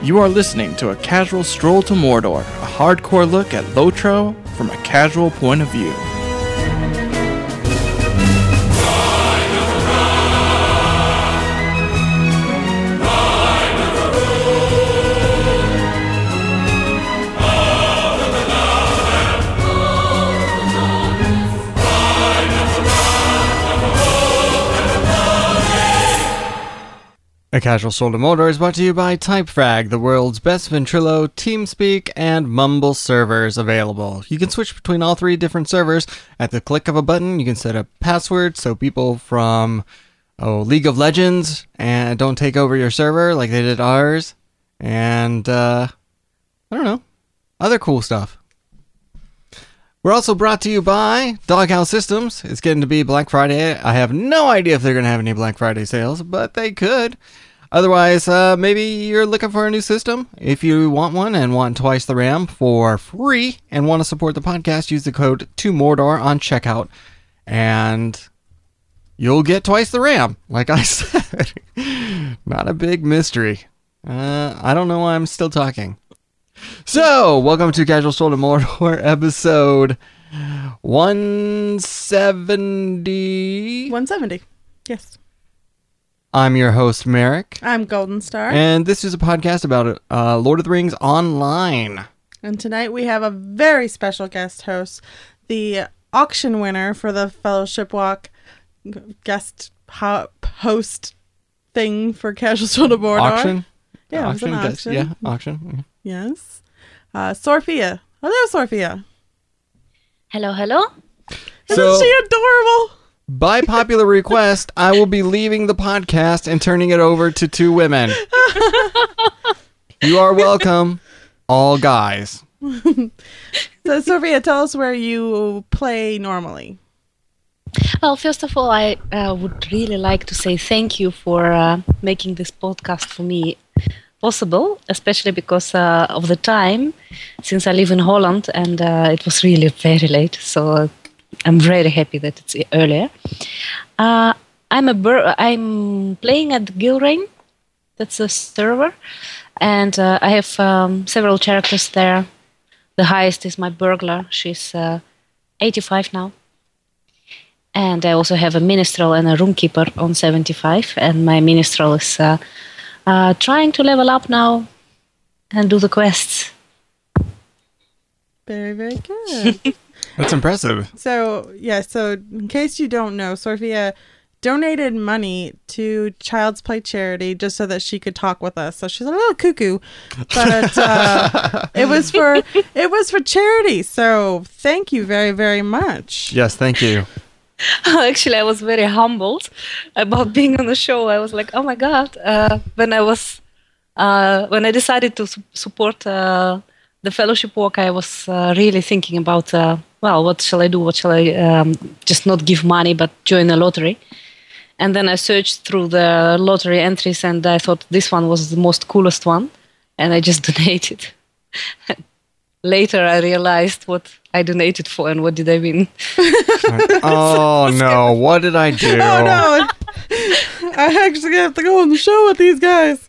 You are listening to A Casual Stroll to Mordor, a hardcore look at Lotro from a casual point of view. A Casual Stroll to Mordor is brought to you by Typefrag, the world's best Ventrilo, TeamSpeak, and Mumble servers available. You can switch between all three different servers at the click of a button. You can set up passwords so people from League of Legends and don't take over your server like they did ours. And, I don't know, other cool stuff. We're also brought to you by Doghouse Systems. It's getting to be Black Friday. I have no idea if they're going to have any Black Friday sales, but they could. Otherwise, maybe you're looking for a new system. If you want one and want twice the RAM for free and want to support the podcast, use the code 2Mordor on checkout, and you'll get twice the RAM, like I said. Not a big mystery. I don't know why I'm still talking. So, welcome to Casual Stroll to Mordor, episode 170. 170, yes. I'm your host, Merrick. I'm Golden Star. And this is a podcast about Lord of the Rings Online. And tonight we have a very special guest host, the auction winner for the Fellowship Walk guest host thing for Casual Stroll to Mordor. Auction? Yeah, it was an auction. Yeah, auction. Yes. Sorphia. Hello, Sorphia. Hello, hello. Isn't she adorable? By popular request, I will be leaving the podcast and turning it over to two women. You are welcome, all guys. So, Sorphia, tell us where you play normally. Well, first of all, I would really like to say thank you for making this podcast for me possible, especially because of the time, since I live in Holland and it was really very late. So I'm very happy that it's earlier. I'm playing at Gilrain. That's a server, and I have several characters there. The highest is my burglar. She's 85 now. And I also have a minstrel and a roomkeeper on 75. And my minstrel is trying to level up now and do the quests. Very, very good. That's impressive. So in case you don't know, Sorphia donated money to Child's Play charity just so that she could talk with us. So she's a little cuckoo, but it was for charity. So thank you very, very much. Yes, thank you. Actually, I was very humbled about being on the show. I was like, oh my God. When I decided to support the Fellowship Walk, I was really thinking about, what shall I do? What shall I just not give money, but join a lottery? And then I searched through the lottery entries, and I thought this one was the most coolest one, and I just donated. Later, I realized what I donated for and what did I win. Oh, no. What did I do? Oh, no. I actually have to go on the show with these guys.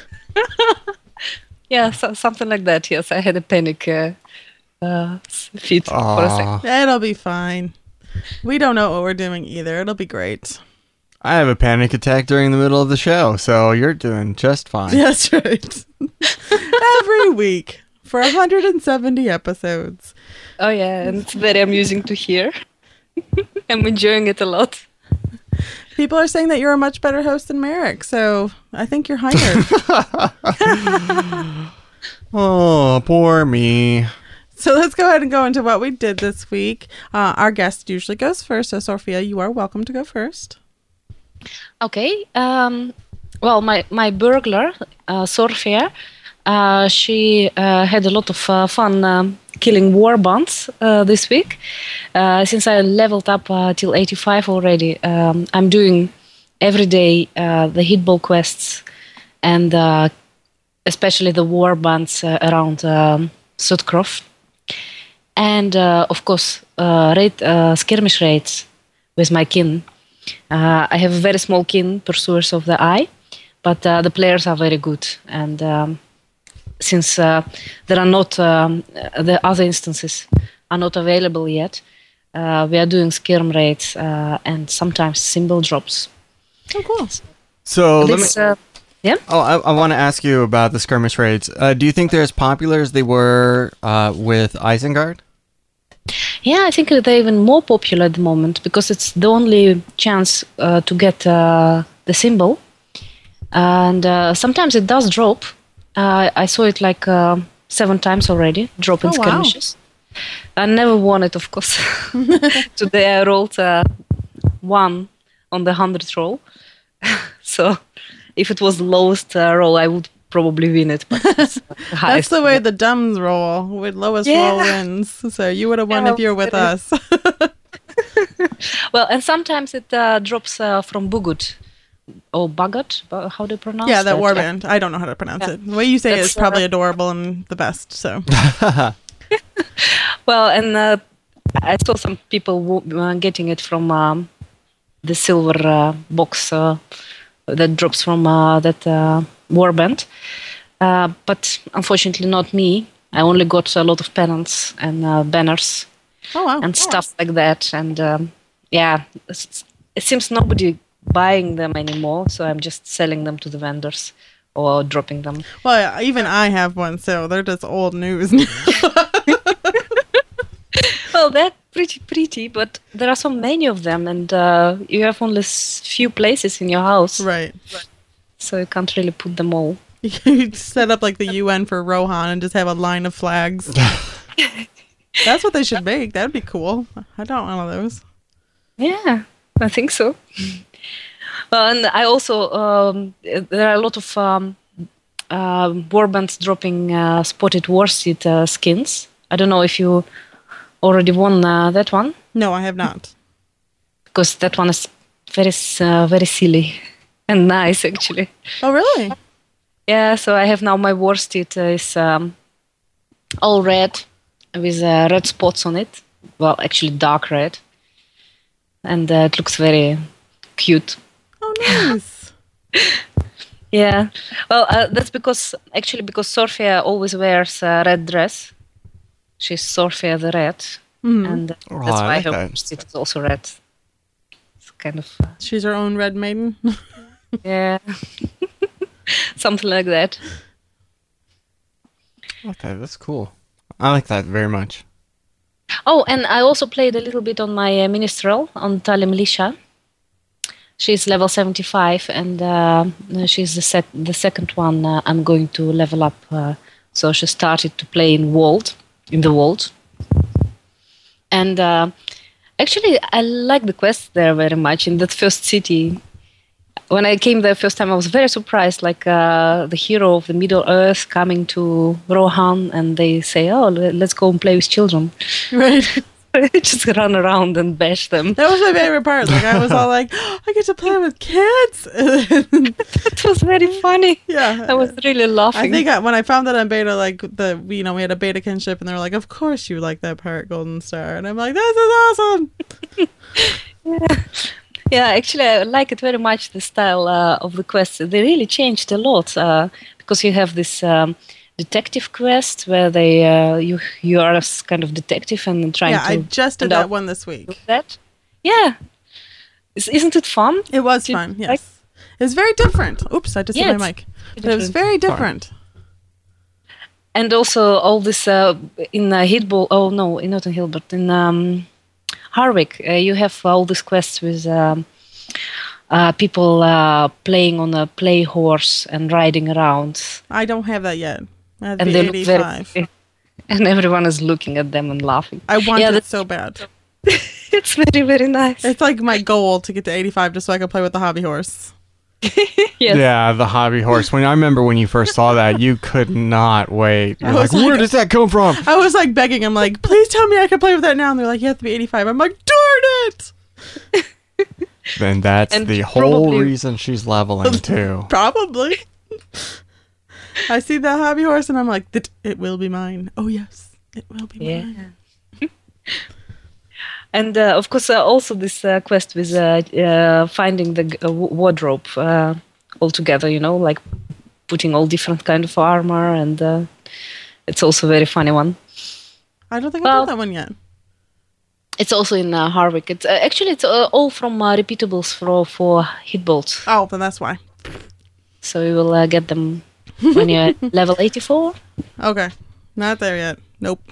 Yeah, something like that. Yes, I had a panic fit for a second. It'll be fine. We don't know what we're doing either. It'll be great. I have a panic attack during the middle of the show, so you're doing just fine. That's right. Every week for 170 episodes. Oh, yeah, and it's very amusing to hear. I'm enjoying it a lot. People are saying that you're a much better host than Merrick, so I think you're hired. Oh, poor me. So let's go ahead and go into what we did this week. Our guest usually goes first, so Sorphia, you are welcome to go first. Okay. Well, my burglar, Sorphia, she had a lot of fun killing warbands this week. Since I leveled up till 85 already, I'm doing every day the hitball quests and especially the warbands around Sudcroft. And of course, skirmish raids with my kin. I have a very small kin, Pursuers of the Eye, but the players are very good, and since there are not the other instances are not available yet. We are doing skirm raids and sometimes symbol drops. Oh, cool. So This, yeah. Oh, I want to ask you about the skirmish raids. Do you think they're as popular as they were with Isengard? Yeah, I think they're even more popular at the moment because it's the only chance to get the symbol. And sometimes it does drop. I saw it like 7 times already, drop in skirmishes. I never won it, of course. Today I rolled 1 on the 100 roll. So if it was the lowest roll, I would probably win it. But it's the That's highest. the way the dumbs roll. With lowest roll wins. So you would have won if you're with us. Well, and sometimes it drops from Bugut or Bagat. How do you pronounce Yeah, that that? warband. I don't know how to pronounce it. The way you say it is probably adorable and the best. So Well, and I saw some people getting it from the silver box that drops from that warband. But unfortunately not me. I only got a lot of pennants and banners and stuff like that. And yeah, it seems nobody buying them anymore, so I'm just selling them to the vendors or dropping them. Well, even I have one, so they're just old news. Well, they're pretty, but there are so many of them, and you have only few places in your house, Right. so you can't really put them all. You set up like the UN for Rohan and just have a line of flags. That's what they should make. That'd be cool. I don't want one of those. Yeah, I think so. Well, and I also there are a lot of warbands dropping spotted warseed skins. I don't know if you already won that one, No, I have not. because that one is very silly and nice actually. Oh, really? Yeah, so I have now my worsted is all red with red spots on it. Well, actually dark red, and it looks very cute. Oh, nice. Yeah, well, that's because Sorfia always wears a red dress. She's Sorfia the Red, and that's I why like her that. worsted is also red. It's kind of She's her own red maiden. yeah, something like that. Okay, that's cool. I like that very much. Oh, and I also played a little bit on my minstrel on Talia Militia. She's level 75, and she's the second one I'm going to level up. So she started to play in the Vault. And actually, I like the quests there very much. In that first city, when I came there first time, I was very surprised. Like the hero of the Middle Earth coming to Rohan, and they say, "Oh, let's go and play with children." Right. Just run around and bash them. That was my favorite part. Like, I was all like, oh, I get to play with kids. It was very funny. Yeah. I was really laughing. I think when I found that on beta, like we had a beta kinship, and they were like, "Of course you like that part, Golden Star," and I'm like, "This is awesome." Yeah, actually, I like it very much. The style of the quests, they really changed a lot because you have this detective quest where they you are a kind of detective and trying Yeah, to. I just did that one this week. That, yeah, isn't it fun? It was Did you fun. Yes, like- it's very different. Oops, I just hit Yeah, my it's mic. But it was very different. And also all this in Hillball. Oh no, not in Hill, but in Harwick, you have all these quests with people playing on a play horse and riding around, I don't have that yet. I have and the they look 85. very, and everyone is looking at them and laughing. I want Yeah, it that's- so bad. It's very very nice. It's like my goal to get to 85 just so I can play with the hobby horse. Yes. Yeah, the hobby horse. I remember when you first saw that, you could not wait. You're I like, was like- where does that come from? I was like begging. I'm like, please tell me I can play with that now. And they're like, you have to be 85. I'm like, darn it. Then that's And the whole probably- reason she's leveling too. Probably. I see the hobby horse and I'm like, it will be mine. Oh, yes, it will be mine. Yeah. And of course, also this quest with finding the wardrobe altogether, like putting all different kind of armor, and it's also a very funny one. I don't think I've done that one yet. It's also in Harwick. It's actually it's all from repeatables for hit bolts. Oh, then that's why. So you will get them when you're at level 84. Okay, not there yet. Nope.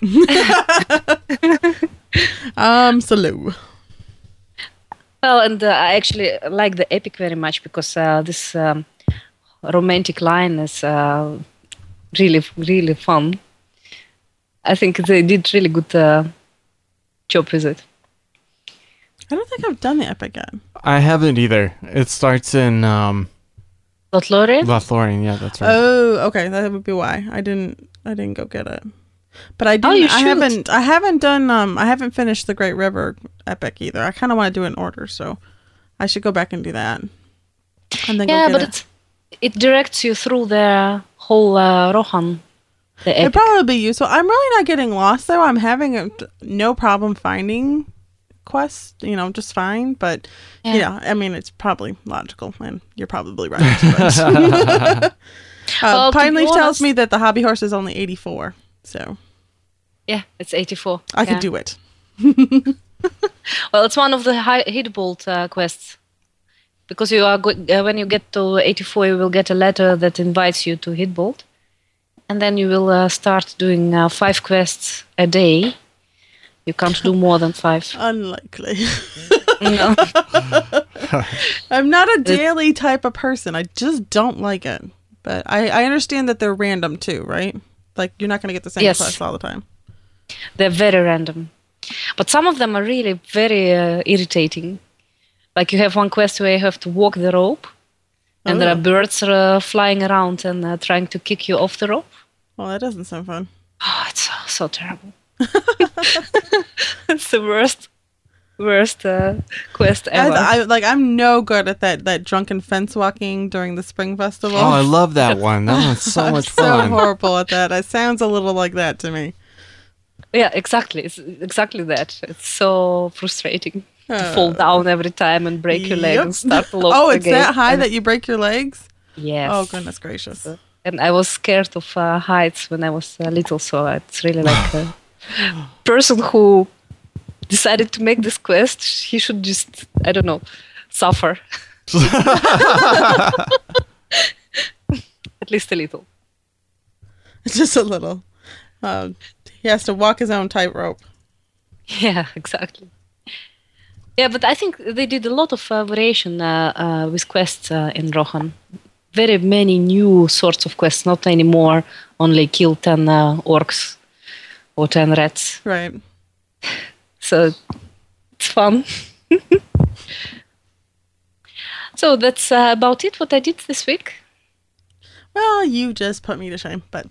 Slow. Well, and I actually like the epic very much because this romantic line is really, really fun. I think they did really good job with it. I don't think I've done the epic yet. I haven't either. It starts in Lothlorien? Lothlorien, yeah, that's right. Oh, okay, that would be why I didn't go get it. But I didn't. you I should. haven't done. I haven't finished the Great River epic either. I kind of want to do it in order, so I should go back and do that. And then Yeah, go but get it. it directs you through the whole Rohan. The It'd epic. probably be useful. I'm really not getting lost though. I'm having no problem finding quests. Just fine. But Yeah. I mean, it's probably logical, and you're probably right. But, Well, to be Pine Leaf tells honest- me that the hobby horse is only 84, so Yeah, it's 84. I yeah. could do it. Well, it's one of the hit bolt quests. Because you are when you get to 84, you will get a letter that invites you to hit bolt. And then you will start doing 5 quests a day. You can't do more than 5. Unlikely. No. I'm not a daily type of person. I just don't like it. But I understand that they're random too, right? Like you're not going to get the same Yes. quest all the time. They're very random. But some of them are really very irritating. Like you have one quest where you have to walk the rope. And there are birds flying around and trying to kick you off the rope. Well, that doesn't sound fun. Oh, it's so terrible. It's the worst quest ever. I'm no good at that drunken fence walking during the spring festival. Oh, I love that one. That one's so I'm much so fun. horrible at that. It sounds a little like that to me. Yeah, exactly. It's exactly that. It's so frustrating to fall down every time and break your leg Yep. and start all over Oh, it's again. that high And- that you break your legs? Yes. Oh, goodness gracious. And I was scared of heights when I was little, so it's really like a person who decided to make this quest, he should just, I don't know, suffer. At least a little. Just a little. He has to walk his own tightrope. Yeah, exactly. Yeah, but I think they did a lot of variation with quests in Rohan. Very many new sorts of quests, not anymore only kill 10 orcs or 10 rats. Right. So it's fun. So that's about it, what I did this week. Well, you just put me to shame, but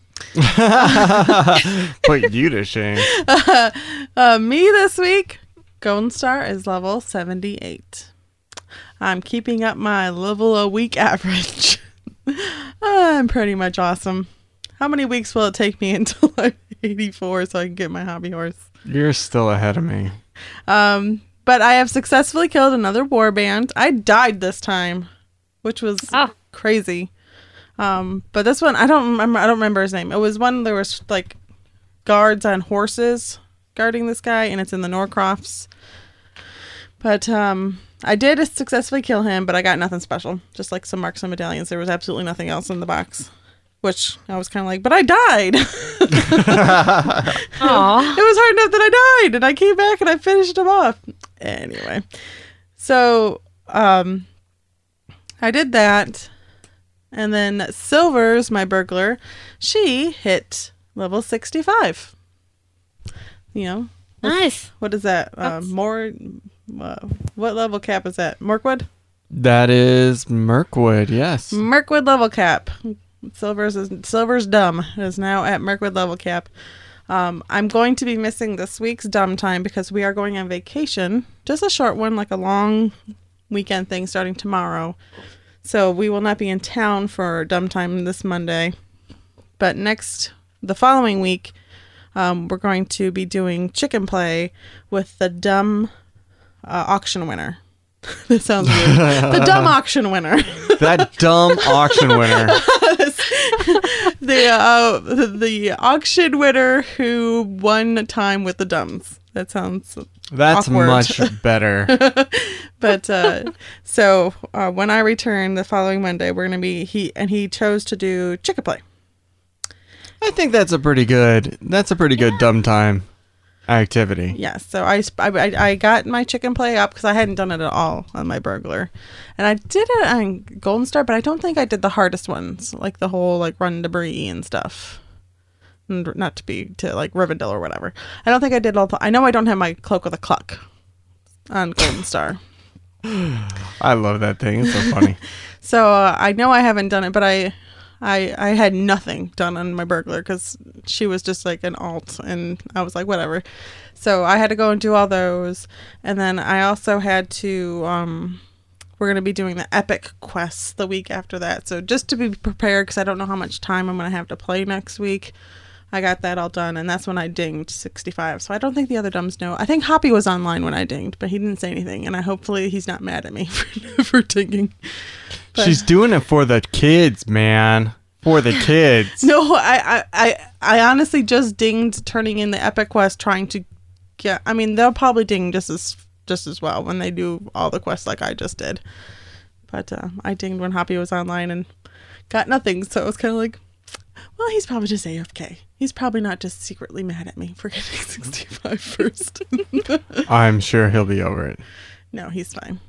Put you to shame. me this week, Golden Star is level 78. I'm keeping up my level a week average. I'm pretty much awesome. How many weeks will it take me until I'm 84 so I can get my hobby horse? You're still ahead of me. But I have successfully killed another warband. I died this time, which was crazy. But this one, I don't remember his name. It was one, there was like guards on horses guarding this guy, and it's in the Norcrofts. But I did successfully kill him, but I got nothing special. Just like some marks and medallions. There was absolutely nothing else in the box. Which I was kind of like, but I died. It Aww. was hard enough that I died, and I came back and I finished him off. Anyway, so I did that, and then Silvers, my burglar, she hit level 65. You know, Nice. what is that? More. What level cap is that? Mirkwood? That is Mirkwood, yes. Mirkwood level cap. Silver's dumb is now at Mirkwood level cap. I'm going to be missing this week's dumb time because we are going on vacation. Just a short one, like a long weekend thing starting tomorrow. So we will not be in town for dumb time this Monday. But the following week, we're going to be doing chicken play with the dumb auction winner. That sounds weird. The dumb auction winner. That dumb auction winner. the auction winner who won time with the dumbs. That sounds That's awkward. much better. But so when I return the following Monday, we're gonna be he chose to do Chick-a-Play. I think that's a pretty good dumb time activity. Yes, so I got my Chicken Play up because I hadn't done it at all on my burglar, and I did it on Golden Star, but I don't think I did the hardest ones, like the whole like run debris and stuff. And not to be to like Rivendell or whatever. I don't think I did all. I know I don't have my Cloak with a Cluck on Golden Star. I love that thing. It's so funny. So I know I haven't done it, but I had nothing done on my burglar because she was just like an alt, and I was like, whatever. So I had to go and do all those, and then I also had to. We're gonna be doing the epic quests the week after that. So just to be prepared, because I don't know how much time I'm gonna have to play next week. I got that all done, and that's when I dinged 65. So I don't think the other dumbs know. I think Hoppy was online when I dinged, but he didn't say anything, and hopefully he's not mad at me for dinging. But She's doing it for the kids, man. For the kids. no, I honestly just dinged turning in the epic quest, trying to get. I mean, they'll probably ding just as well when they do all the quests like I just did. But I dinged when Hoppy was online and got nothing, so it was kind of like, well, he's probably just AFK. He's probably not just secretly mad at me for getting 65 first. I'm sure he'll be over it. No, he's fine.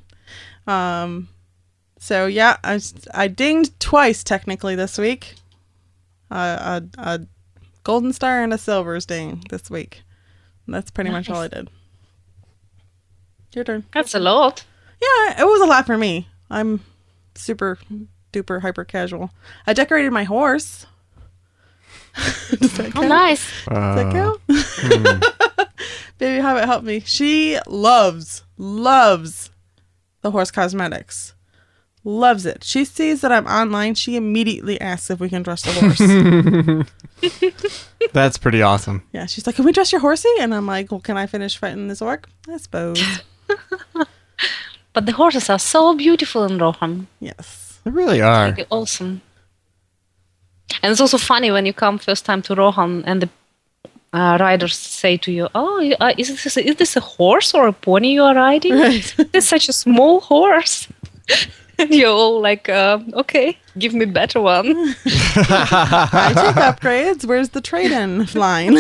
So yeah, I dinged twice technically this week. A Golden Star and a Silver's ding this week. And that's pretty much all I did. Your turn. That's a lot. Yeah, it was a lot for me. I'm super duper hyper casual. I decorated my horse. Does that Oh, count? nice. Does that count? Baby Hobbit helped me. She loves the horse cosmetics. Loves it. She sees that I'm online. She immediately asks if we can dress the horse. That's pretty awesome. Yeah, she's like, can we dress your horsey? And I'm like, well, can I finish fighting this orc? I suppose. But the horses are so beautiful in Rohan. Yes. They really are. Like, awesome. And it's also funny when you come first time to Rohan and the riders say to you, oh, is this a horse or a pony you are riding? Right. It's such a small horse. And you're all like, okay, give me better one. I take upgrades. Where's the trade-in line?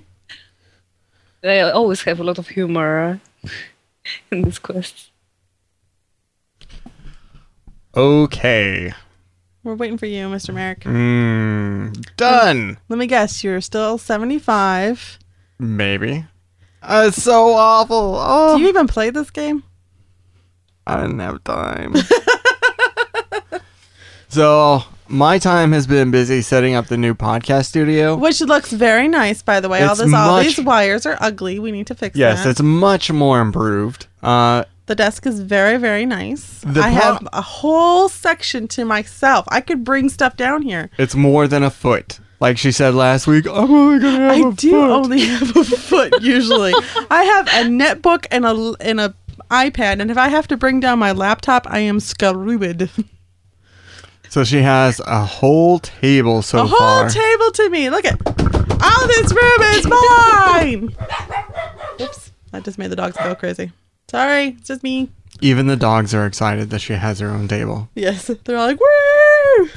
They always have a lot of humor in these quests. Okay. We're waiting for you, Mr. Merrick. Done. Let me guess, you're still 75. Maybe. It's so awful. Oh, Do you even play this game? I didn't have time. So, my time has been busy setting up the new podcast studio. Which looks very nice, by the way. All It's these wires are ugly. We need to fix Yes, that. it's much more improved. The desk is very, very nice. I have a whole section to myself. I could bring stuff down here. It's more than a foot. Like she said last week, I'm only going to have I a do foot. only have a foot usually. I have a netbook and a iPad, and if I have to bring down my laptop, I am screwed. So she has a whole table so A whole far. table to me. Look at all this room is mine. Oops, I just made the dogs go crazy. Sorry, it's just me. Even the dogs are excited that she has her own table. Yes, they're all like, woo!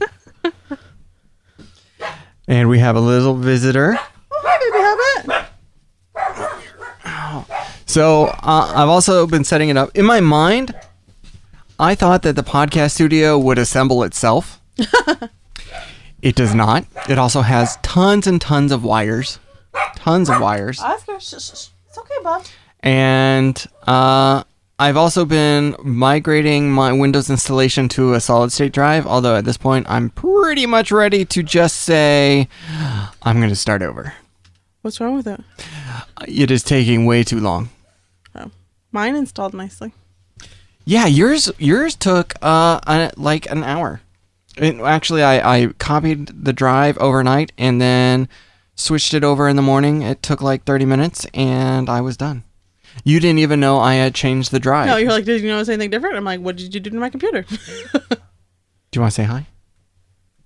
And we have a little visitor. Oh, hi, baby Hobbit. So I've also been setting it up. In my mind, I thought that the podcast studio would assemble itself. It does not. It also has tons and tons of wires. Tons of wires. Oscar, shh. It's okay, Bob. And I've also been migrating my Windows installation to a solid state drive, although at this point I'm pretty much ready to just say I'm going to start over. What's wrong with it? It is taking way too long. Oh, mine installed nicely. Yeah, yours took like an hour. Actually, I copied the drive overnight and then switched it over in the morning. It took like 30 minutes and I was done. You didn't even know I had changed the drive. No, you're like, did you notice anything different? I'm like, what did you do to my computer? Do you want to say hi?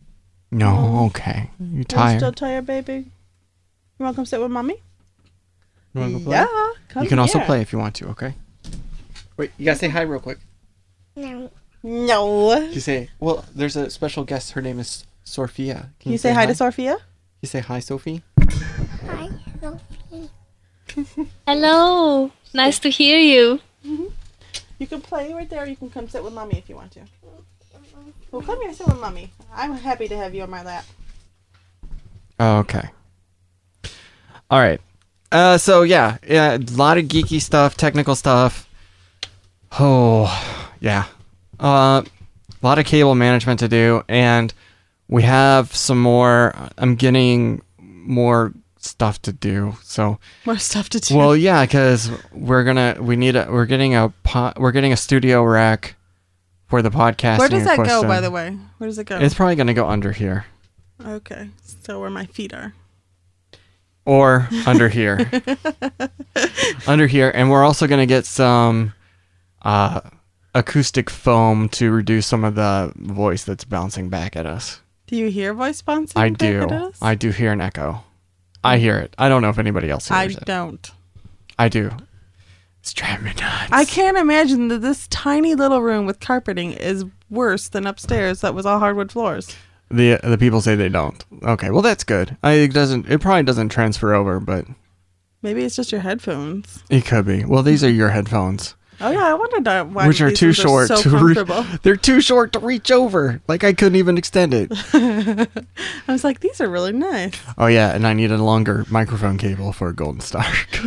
No, okay. You Are you tired? still tired, baby? You want to come sit with mommy? You want to go play? Yeah. Come You can also here. play if you want to, okay? Wait, you gotta say hi real quick. No. You say, well, there's a special guest. Her name is Sophia. Can you say hi to Sophia? You say hi, Sophie? Hi, Sophie. Hello. Nice to hear you. You can play right there. Or you can come sit with mommy if you want to. Well, come here, sit with mommy. I'm happy to have you on my lap. Okay. All right. So yeah, a lot of geeky stuff, technical stuff. Oh, yeah. A lot of cable management to do, and we have some more. I'm getting more stuff to do. So, More stuff to do. well, yeah, because we're getting a studio rack for the podcasting. Where does that go, equipment. by the way? Where does it go? It's probably gonna go under here Okay, so where my feet are. or under here, under here, and we're also gonna get some acoustic foam to reduce some of the voice that's bouncing back at us. Do you hear voice bouncing? I back do. at us? I do hear an echo. I hear it. I don't know if anybody else I hears it. don't. I do. It's driving me nuts. I can't imagine that this tiny little room with carpeting is worse than upstairs that was all hardwood floors. The people say they don't. Okay, well that's good. It probably doesn't transfer over, but Maybe it's just your headphones. it could be. Well, these are your headphones, Oh yeah, I wondered why which are these too ones short so to comfortable. They're too short to reach over. Like I couldn't even extend it. I was like, these are really nice. Oh yeah, and I need a longer microphone cable for a Golden Star.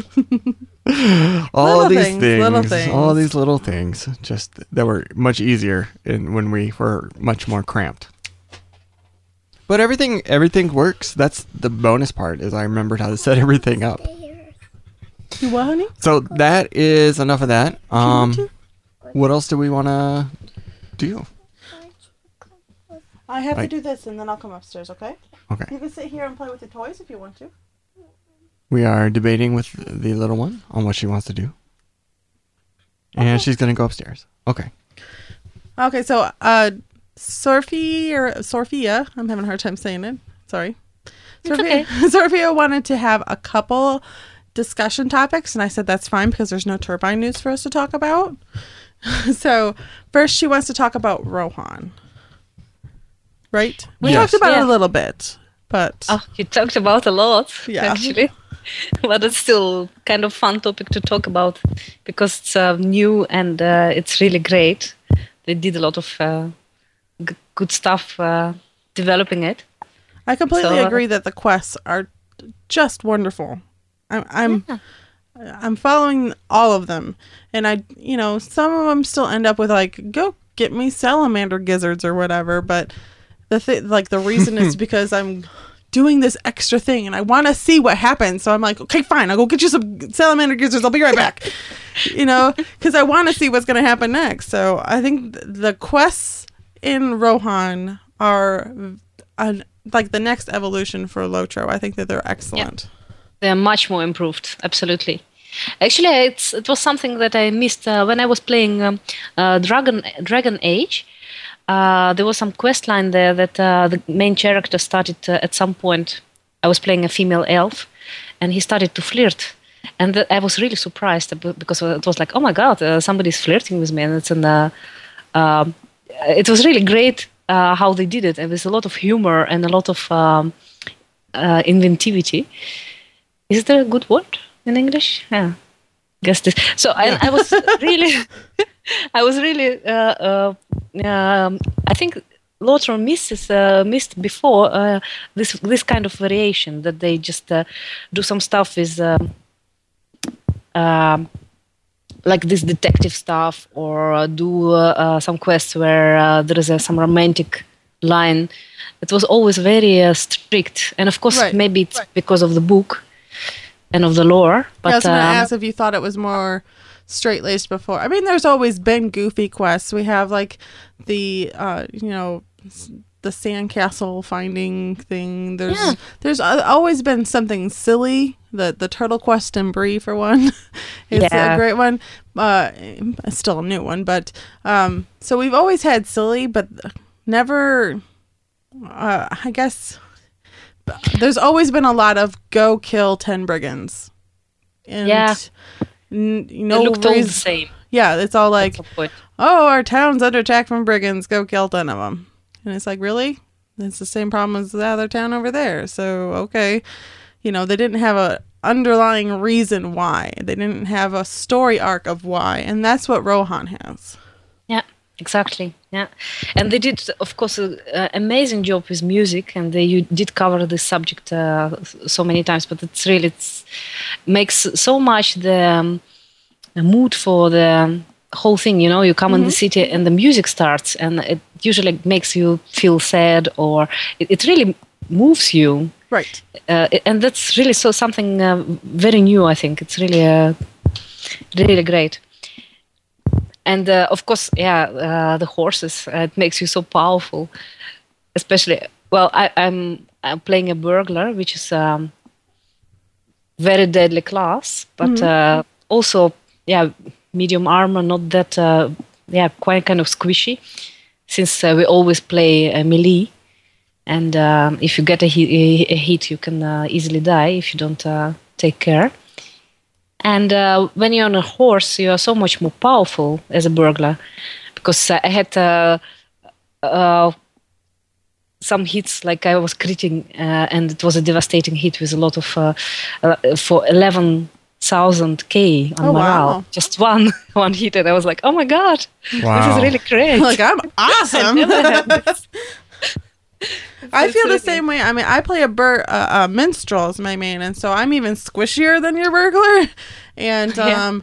Little things. All these little things, just that were much easier when we were much more cramped. But everything works. That's the bonus part. Is I remembered how to set everything up. You what, honey? So that is enough of that. want to? What else do we want to do? I have to Right. do this and then I'll come upstairs, okay? Okay. You can sit here and play with the toys if you want to. We are debating with the little one on what she wants to do. And she's going to go upstairs. Okay. Okay, so Sophia, I'm having a hard time saying it. Sorry. okay. Sophia wanted to have a couple discussion topics, and I said that's fine because there's no turbine news for us to talk about. So first she wants to talk about Rohan. Right? We Yes. talked about it Yeah. a little bit, but Oh, you talked about a lot, Yeah. actually. But it's still kind of fun topic to talk about because it's new and it's really great. They did a lot of good stuff developing it. I completely So, agree that the quests are just wonderful. I'm following all of them, and some of them still end up with like, go get me salamander gizzards or whatever. But the reason is because I'm doing this extra thing and I want to see what happens. So I'm like, okay, fine, I'll go get you some salamander gizzards. I'll be right back. Because I want to see what's going to happen next. So I think the quests in Rohan are like the next evolution for Lotro. I think that they're excellent. They're much more improved, absolutely. Actually, it was something that I missed when I was playing Dragon Age. There was some quest line there that the main character started at some point. I was playing a female elf, and he started to flirt. And I was really surprised because it was like, oh my god, somebody's flirting with me, and it's it was really great how they did it. And there's a lot of humor and a lot of inventivity. Is there a good word in English? Yeah, guess this. So I was really, I think Lotro missed before this kind of variation that they just do some stuff with like this detective stuff, or do some quests where there is some romantic line. It was always very strict, and of course Right. maybe it's because of the book and of the lore. But I was going to ask if you thought it was more straight-laced before. I mean, there's always been goofy quests. We have like the the sandcastle finding thing. There's always been something silly. The turtle quest in Bree, for one, is a great one. It's still a new one, but so we've always had silly, but never I guess there's always been a lot of go kill 10 brigands. And Yeah. no It looked all the reason. same. Yeah, it's all like, That's the point. oh, our town's under attack from brigands. Go kill 10 of them. And it's like, really? It's the same problem as the other town over there. So, okay. They didn't have a underlying reason why. They didn't have a story arc of why. And that's what Rohan has. Yeah, exactly. Yeah, and they did, of course, an amazing job with music, and you did cover this subject so many times. But it's makes so much the mood for the whole thing. You come in the city, and the music starts, and it usually makes you feel sad, or it really moves you. Right. And that's really something very new. I think it's really really great. And of course, the horses. It makes you so powerful, especially. Well, I'm playing a burglar, which is very deadly class, but also medium armor, not that quite kind of squishy, since we always play melee. And if you get a hit, you can easily die if you don't take care. And when you're on a horse, you are so much more powerful as a burglar, because I had some hits, like I was critting, and it was a devastating hit with a lot of for 11,000 on morale. Wow. Just one hit, and I was like, oh my god, Wow. this is really great. Like, I'm awesome. Never had this. I feel the Absolutely. same way. I mean, I play a minstrel as my main, and so I'm even squishier than your burglar. And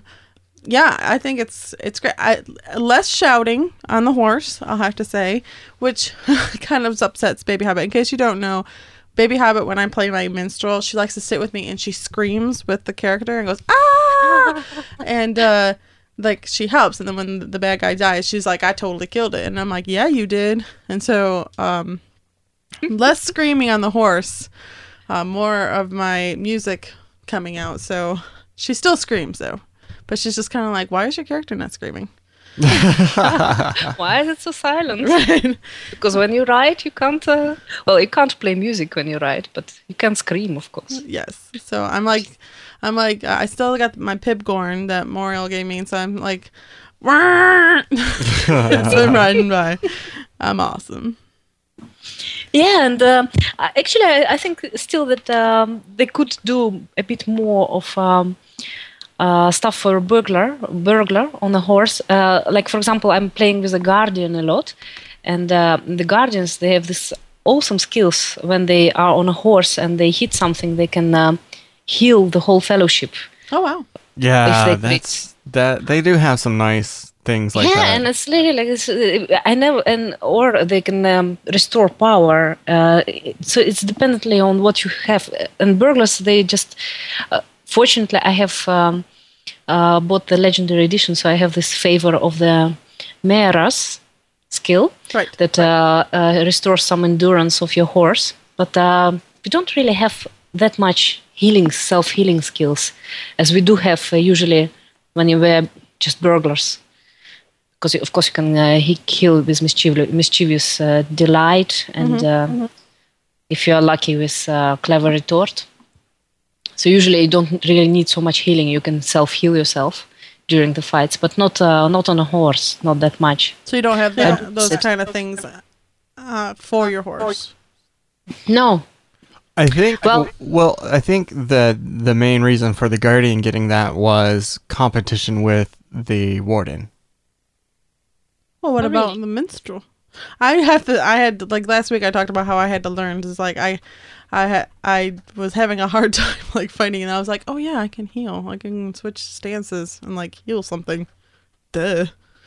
I think it's great. Less shouting on the horse, I'll have to say, which kind of upsets Baby Hobbit. In case you don't know, Baby Hobbit, when I play my minstrel, she likes to sit with me and she screams with the character and goes, ah! And like, she helps. And then when the bad guy dies, she's like, I totally killed it. And I'm like, yeah, you did. And so less screaming on the horse, more of my music coming out. So she still screams though, but she's just kind of like, why is your character not screaming? Why is it so silent? Right. Because when you write, you can't. You can't play music when you write, but you can scream, of course. Yes. So I'm like, I still got my Pibgorn that Moriel gave me, and so I'm like, so I'm riding by. I'm awesome. Yeah, and actually, I think still that they could do a bit more of stuff for a burglar on a horse. Like, for example, I'm playing with a guardian a lot, and the guardians, they have this awesome skills. When they are on a horse and they hit something, they can heal the whole fellowship. Oh wow. Yeah, If they they do have some nice things like yeah, that. and it's really like this, I never, or they can restore power. So it's dependently on what you have. And burglars, they just fortunately I have bought the legendary edition, so I have this favor of the Meras skill Right. that restores some endurance of your horse. But we don't really have that much self-healing skills as we do have usually when you were just burglars. Because of course you can heal with mischievous delight, and if you are lucky with clever retort. So usually you don't really need so much healing. You can self-heal yourself during the fights, but not on a horse, not that much. So you don't have those kind of things for your horse. No. I think Well- I think the main reason for the Guardian getting that was competition with the Warden. Well, what Oh, about really? the minstrel? I had like last week I talked about how I had to learn. Just like I was having a hard time like fighting, and I was like, oh yeah, I can heal. I can switch stances and like heal something. Duh.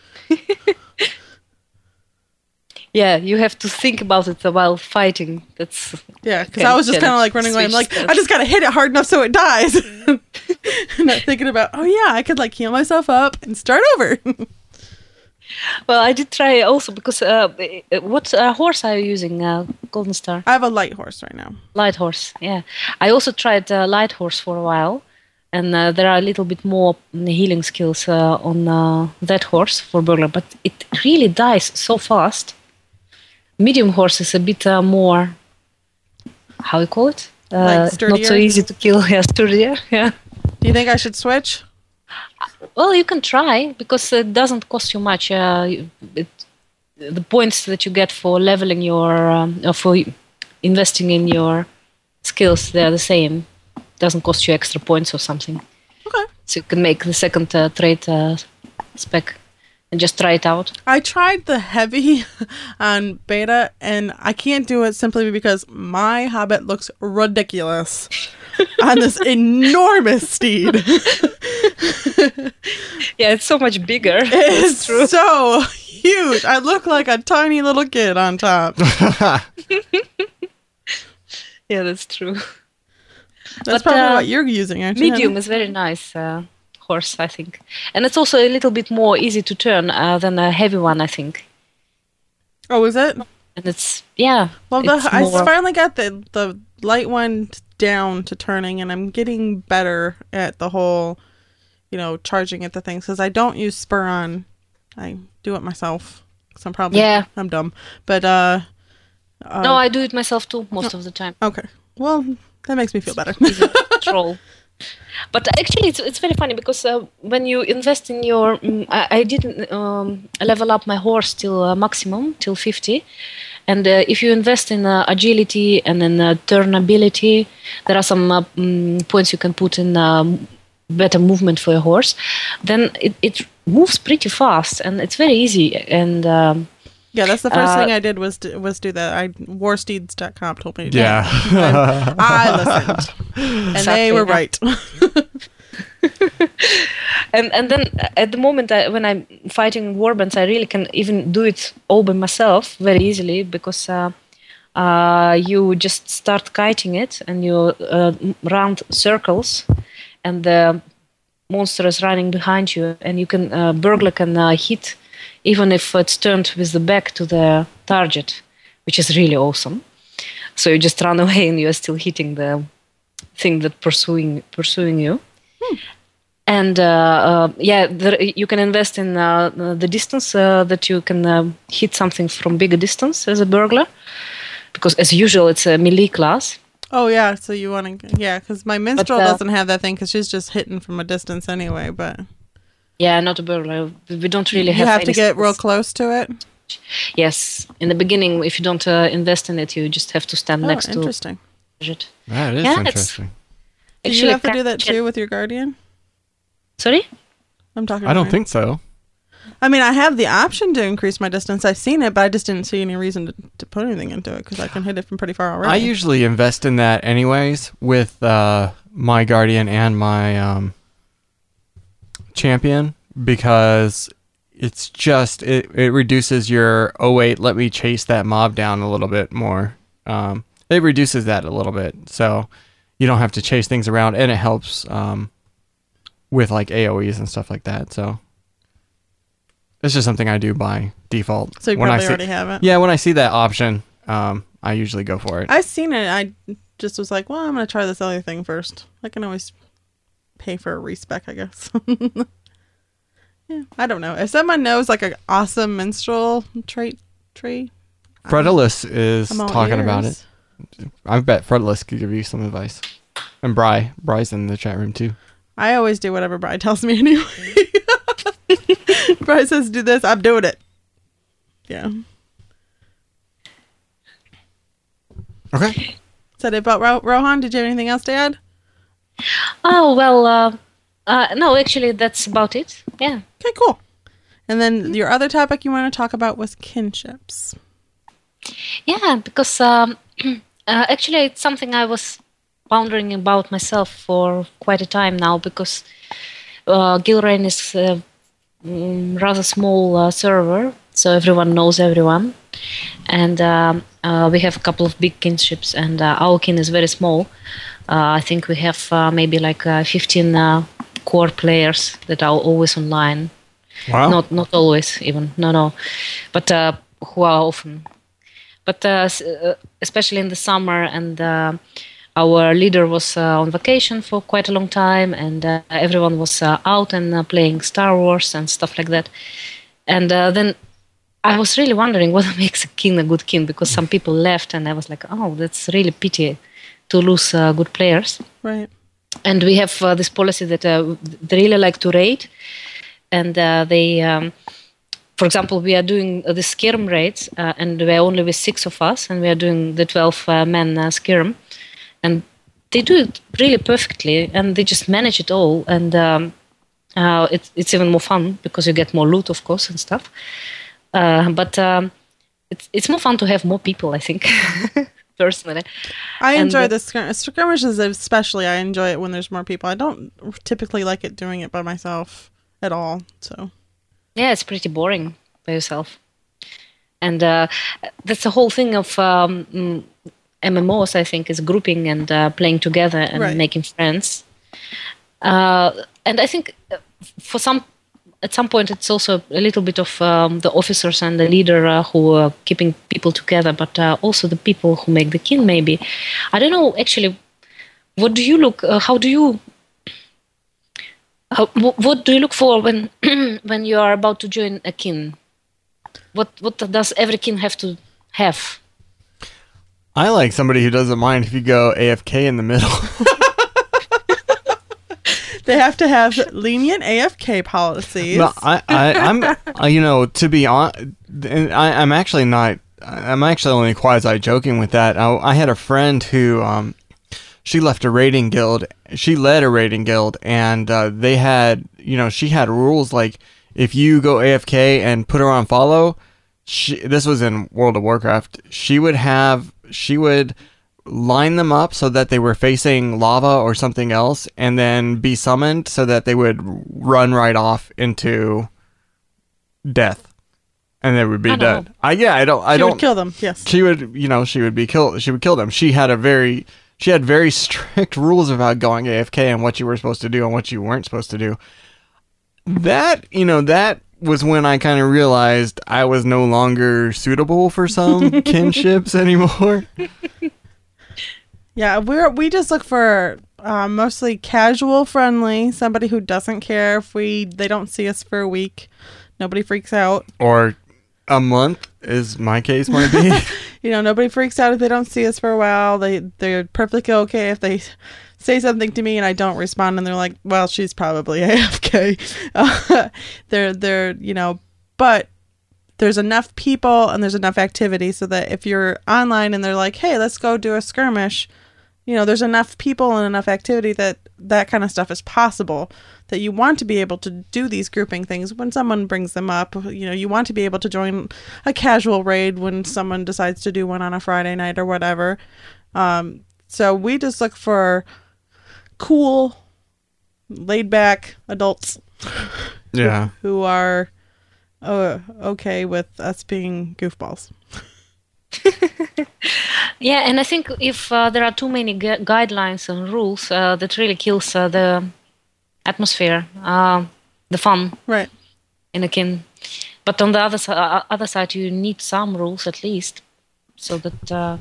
Yeah, you have to think about it while fighting. That's Yeah, because Okay, I was just can kind of like running away. I'm switch like, stance. I just gotta hit it hard enough so it dies. Not thinking about, oh yeah, I could like heal myself up and start over. well. I did try also because what horse are you using? Golden Star. I have a light horse right now. Light horse, yeah. I also tried light horse for a while, and there are a little bit more healing skills on that horse for burglar, but it really dies so fast. medium horse is a bit more, how you call it? Like Not sturdier? so easy to kill. Yeah, sturdier. Yeah. Do you think I should switch? Well, you can try because it doesn't cost you much. The points that you get for leveling your, or for investing in your skills, they're the same. Doesn't cost you extra points or something. Okay. So you can make the second trait spec and just try it out. I tried the heavy on beta, and I can't do it simply because my Hobbit looks ridiculous on this enormous steed. Yeah, it's so much bigger. It's so huge. I look like a tiny little kid on top. Yeah, that's true. That's But, probably what you're using, aren't you? Medium honey? is very nice horse, I think. And it's also a little bit more easy to turn than a heavy one, I think. Oh, is it? And it's, yeah. Well, it's I more- finally got the light one down to turning, and I'm getting better at the whole, charging at the things, because I don't use spur on. I do it myself. Because I'm dumb. But, no, I do it myself too, most of the time. okay. Well, that makes me feel better. Easy to control. But actually, it's very funny because when you invest in your, I didn't level up my horse till maximum, till 50. And if you invest in agility and in turnability, there are some points you can put in better movement for your horse. Then it moves pretty fast and it's very easy. And Yeah, that's the first thing I did was do that. Warsteeds.com told me to do Yeah. that. I listened. And they Exactly, were yeah. right. And then at the moment when I'm fighting warbands, I really can even do it all by myself very easily because you just start kiting it and you round circles and the monster is running behind you and you can burglar can hit even if it's turned with the back to the target, which is really awesome. So you just run away and you're still hitting the thing that pursuing you. And you can invest in the distance that you can hit something from bigger distance as a burglar, because as usual it's a melee class. Oh, yeah. So you want to... Yeah, because my minstrel But, doesn't have that thing because she's just hitting from a distance anyway, but... Yeah, not a burglar. We don't really You have. have to any get real skills. close to it? Yes, in the beginning, if you don't invest in it, you just have to stand next to interesting. it. That is Yeah, it's- interesting. Do you Actually, have to do that catch it- too with your guardian? Sorry? I'm talking I don't about- think so. I mean, I have the option to increase my distance. I've seen it, but I just didn't see any reason to put anything into it because I can hit it from pretty far already. I usually invest in that anyways with my guardian and my champion because it's just it reduces your wait, let me chase that mob down a little bit more. It reduces that a little bit so you don't have to chase things around and it helps with like AoEs and stuff like that. So it's just something I do by default. So you When I probably see- already have it. Yeah, when I see that option, I usually go for it. I've seen it. I just was like, well, I'm going to try this other thing first. I can always pay for a respec, I guess. Yeah, I don't know. If someone knows like an awesome minstrel trait tree, Fredulous is I'm all talking about it. ears. I bet Fredulous could give you some advice. And Bry's in the chat room too. I always do whatever Bri tells me anyway. Bri says do this, I'm doing it. Yeah. Okay. Is that it about Rohan? Did you have anything else to add? Oh, well, no, actually, that's about it. Yeah. Okay, cool. And then your other topic you want to talk about was kinships. Yeah, because actually, it's something I was pondering about myself for quite a time now because Gilrain is a rather small server, so everyone knows everyone. And we have a couple of big kinships, and our kin is very small. I think we have maybe like 15 core players that are always online. Wow. Not always even, no. But who are often. But especially in the summer, and our leader was on vacation for quite a long time, and everyone was out and playing Star Wars and stuff like that. And then I was really wondering what makes a king a good king, because some people left, and I was like, oh, that's really pity to lose good players. Right. And we have this policy that they really like to raid, and for example, we are doing the skirm raids, and we're only with 6 of us, and we are doing the 12-man skirm, and they do it really perfectly, and they just manage it all, and it's even more fun because you get more loot, of course, and stuff. But it's more fun to have more people, I think, personally. I enjoy the skirmishes, especially. I enjoy it when there's more people. I don't typically like it doing it by myself at all. So yeah, it's pretty boring by yourself. And that's the whole thing of MMOs, I think, is grouping and playing together and making friends. And I think at some point, it's also a little bit of the officers and the leader who are keeping people together, but also the people who make the kin, maybe. I don't know, actually, what do you look, what do you look for when when you are about to join a kin? What does every kin have to have? I like somebody who doesn't mind if you go AFK in the middle. They have to have lenient AFK policies. No, I'm to be honest, I'm actually not. I'm actually only quasi joking with that. I had a friend who, she left a raiding guild. She led a raiding guild, and they had, she had rules like if you go AFK and put her on follow. This was in World of Warcraft. She would line them up so that they were facing lava or something else, and then be summoned so that they would run right off into death, and they would be dead. She would kill them. Yes, she would. She would be killed. She would kill them. She had very strict rules about going AFK and what you were supposed to do and what you weren't supposed to do. That was when I kind of realized I was no longer suitable for some kinships anymore. Yeah, we just look for mostly casual friendly, somebody who doesn't care if they don't see us for a week. Nobody freaks out. Or a month, as my case might be. Nobody freaks out if they don't see us for a while. They're perfectly okay if they say something to me and I don't respond, and they're like, well, she's probably AFK. But there's enough people and there's enough activity so that if you're online and they're like, hey, let's go do a skirmish, there's enough people and enough activity that kind of stuff is possible, that you want to be able to do these grouping things when someone brings them up. You want to be able to join a casual raid when someone decides to do one on a Friday night or whatever. So we just look for cool, laid back adults. Yeah. Who are okay with us being goofballs. Yeah, and I think if there are too many guidelines and rules, that really kills the atmosphere, the fun, right, in a kin. But on the other side, you need some rules at least, so that.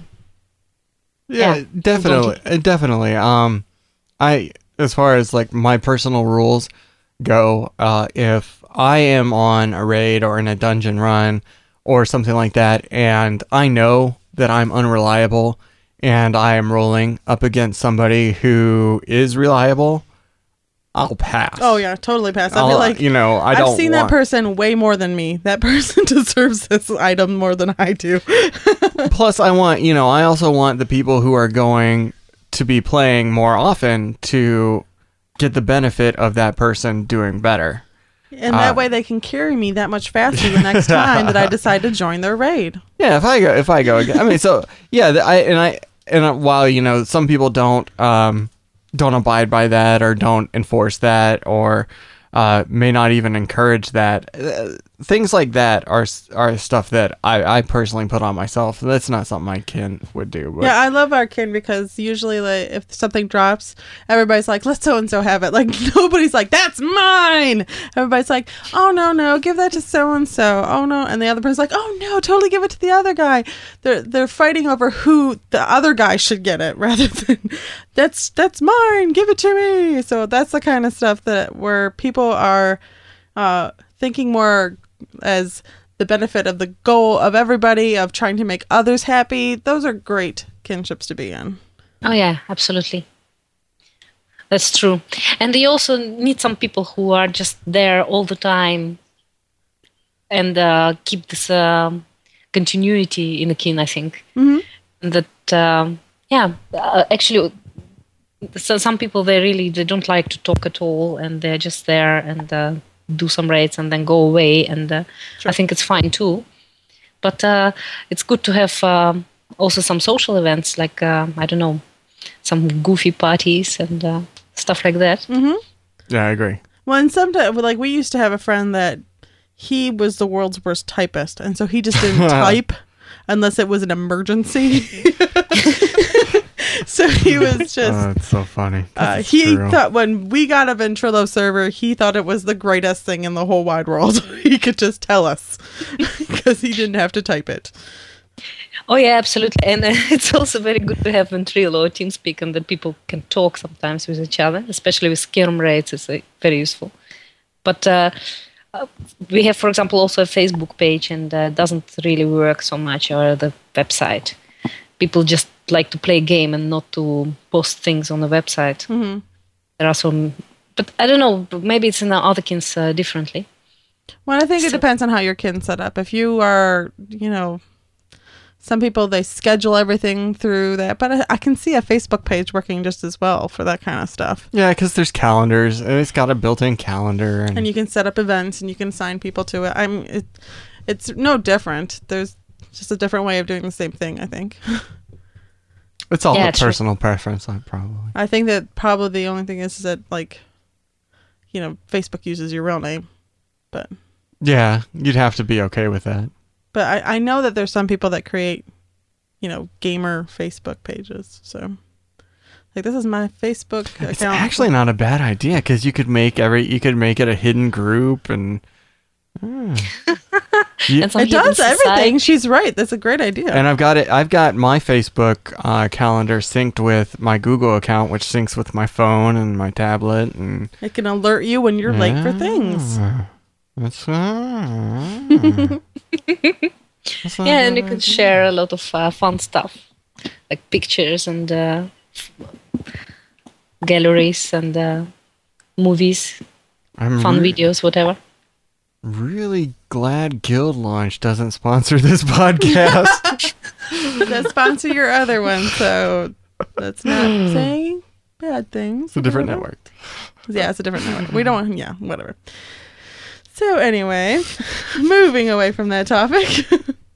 Definitely. As far as like my personal rules go, if I am on a raid or in a dungeon run or something like that, and I know that I'm unreliable and I am rolling up against somebody who is reliable, I'll pass. Oh yeah, totally pass. I feel like I've seen that person way more than me. That person deserves this item more than I do. Plus, I also want the people who are going to be playing more often to get the benefit of that person doing better. And that way they can carry me that much faster the next time that I decide to join their raid. Yeah, if I go again. I mean, so yeah, while some people don't abide by that or don't enforce that or may not even encourage that. Things like that are stuff that I personally put on myself. That's not something my kin would do. But. Yeah, I love our kin because usually like, if something drops, everybody's like, let so-and-so have it. Like, nobody's like, that's mine! Everybody's like, oh, no, give that to so-and-so. Oh, no. And the other person's like, oh, no, totally give it to the other guy. They're fighting over who the other guy should get it rather than, that's mine, give it to me. So that's the kind of stuff where people are thinking more as the benefit of the goal of everybody, of trying to make others happy. Those are great kinships to be in. Oh yeah, absolutely. That's true. And you also need some people who are just there all the time and keep this continuity in the kin, I think. Mm-hmm. And that, actually, so some people, they don't like to talk at all, and they're just there and do some raids and then go away. And I think it's fine too. But it's good to have also some social events, like, I don't know, some goofy parties and stuff like that. Mm-hmm. Yeah, I agree. Well, and sometimes, like, we used to have a friend that he was the world's worst typist, and so he just didn't type unless it was an emergency. So he was just... Oh, it's so funny. He thought when we got a Ventrilo server, he thought it was the greatest thing in the whole wide world. He could just tell us because he didn't have to type it. Oh yeah, absolutely. And it's also very good to have Ventrilo or TeamSpeak, and that people can talk sometimes with each other, especially with Skirm raids. It's very useful. But we have, for example, also a Facebook page, and doesn't really work so much, or the website. People just like to play a game and not to post things on the website. Mm-hmm. There are some, but I don't know, maybe it's in the other kins differently. Well, I think it depends on how your kin's set up. If you are, some people, they schedule everything through that, but I can see a Facebook page working just as well for that kind of stuff. Yeah, because there's calendars, and it's got a built-in calendar. And you can set up events, and you can assign people to it. It's no different. There's just a different way of doing the same thing, I think. It's all a personal preference, probably. I think that probably the only thing is that, like, Facebook uses your real name, but... Yeah, you'd have to be okay with that. But I know that there's some people that create, gamer Facebook pages. So, like, this is my Facebook account. It's actually not a bad idea, because you could make it a hidden group and. And it does everything. She's right. That's a great idea. And I've got my Facebook calendar synced with my Google account, which syncs with my phone and my tablet, and it can alert you when you're late for things. That's yeah, and you can share a lot of fun stuff, like pictures and galleries and movies, fun videos, whatever. Really glad Guild Launch doesn't sponsor this podcast. They sponsor your other one, so let's not say bad things. It's a different network. Yeah, it's a different network. We don't, whatever. So anyway, moving away from that topic.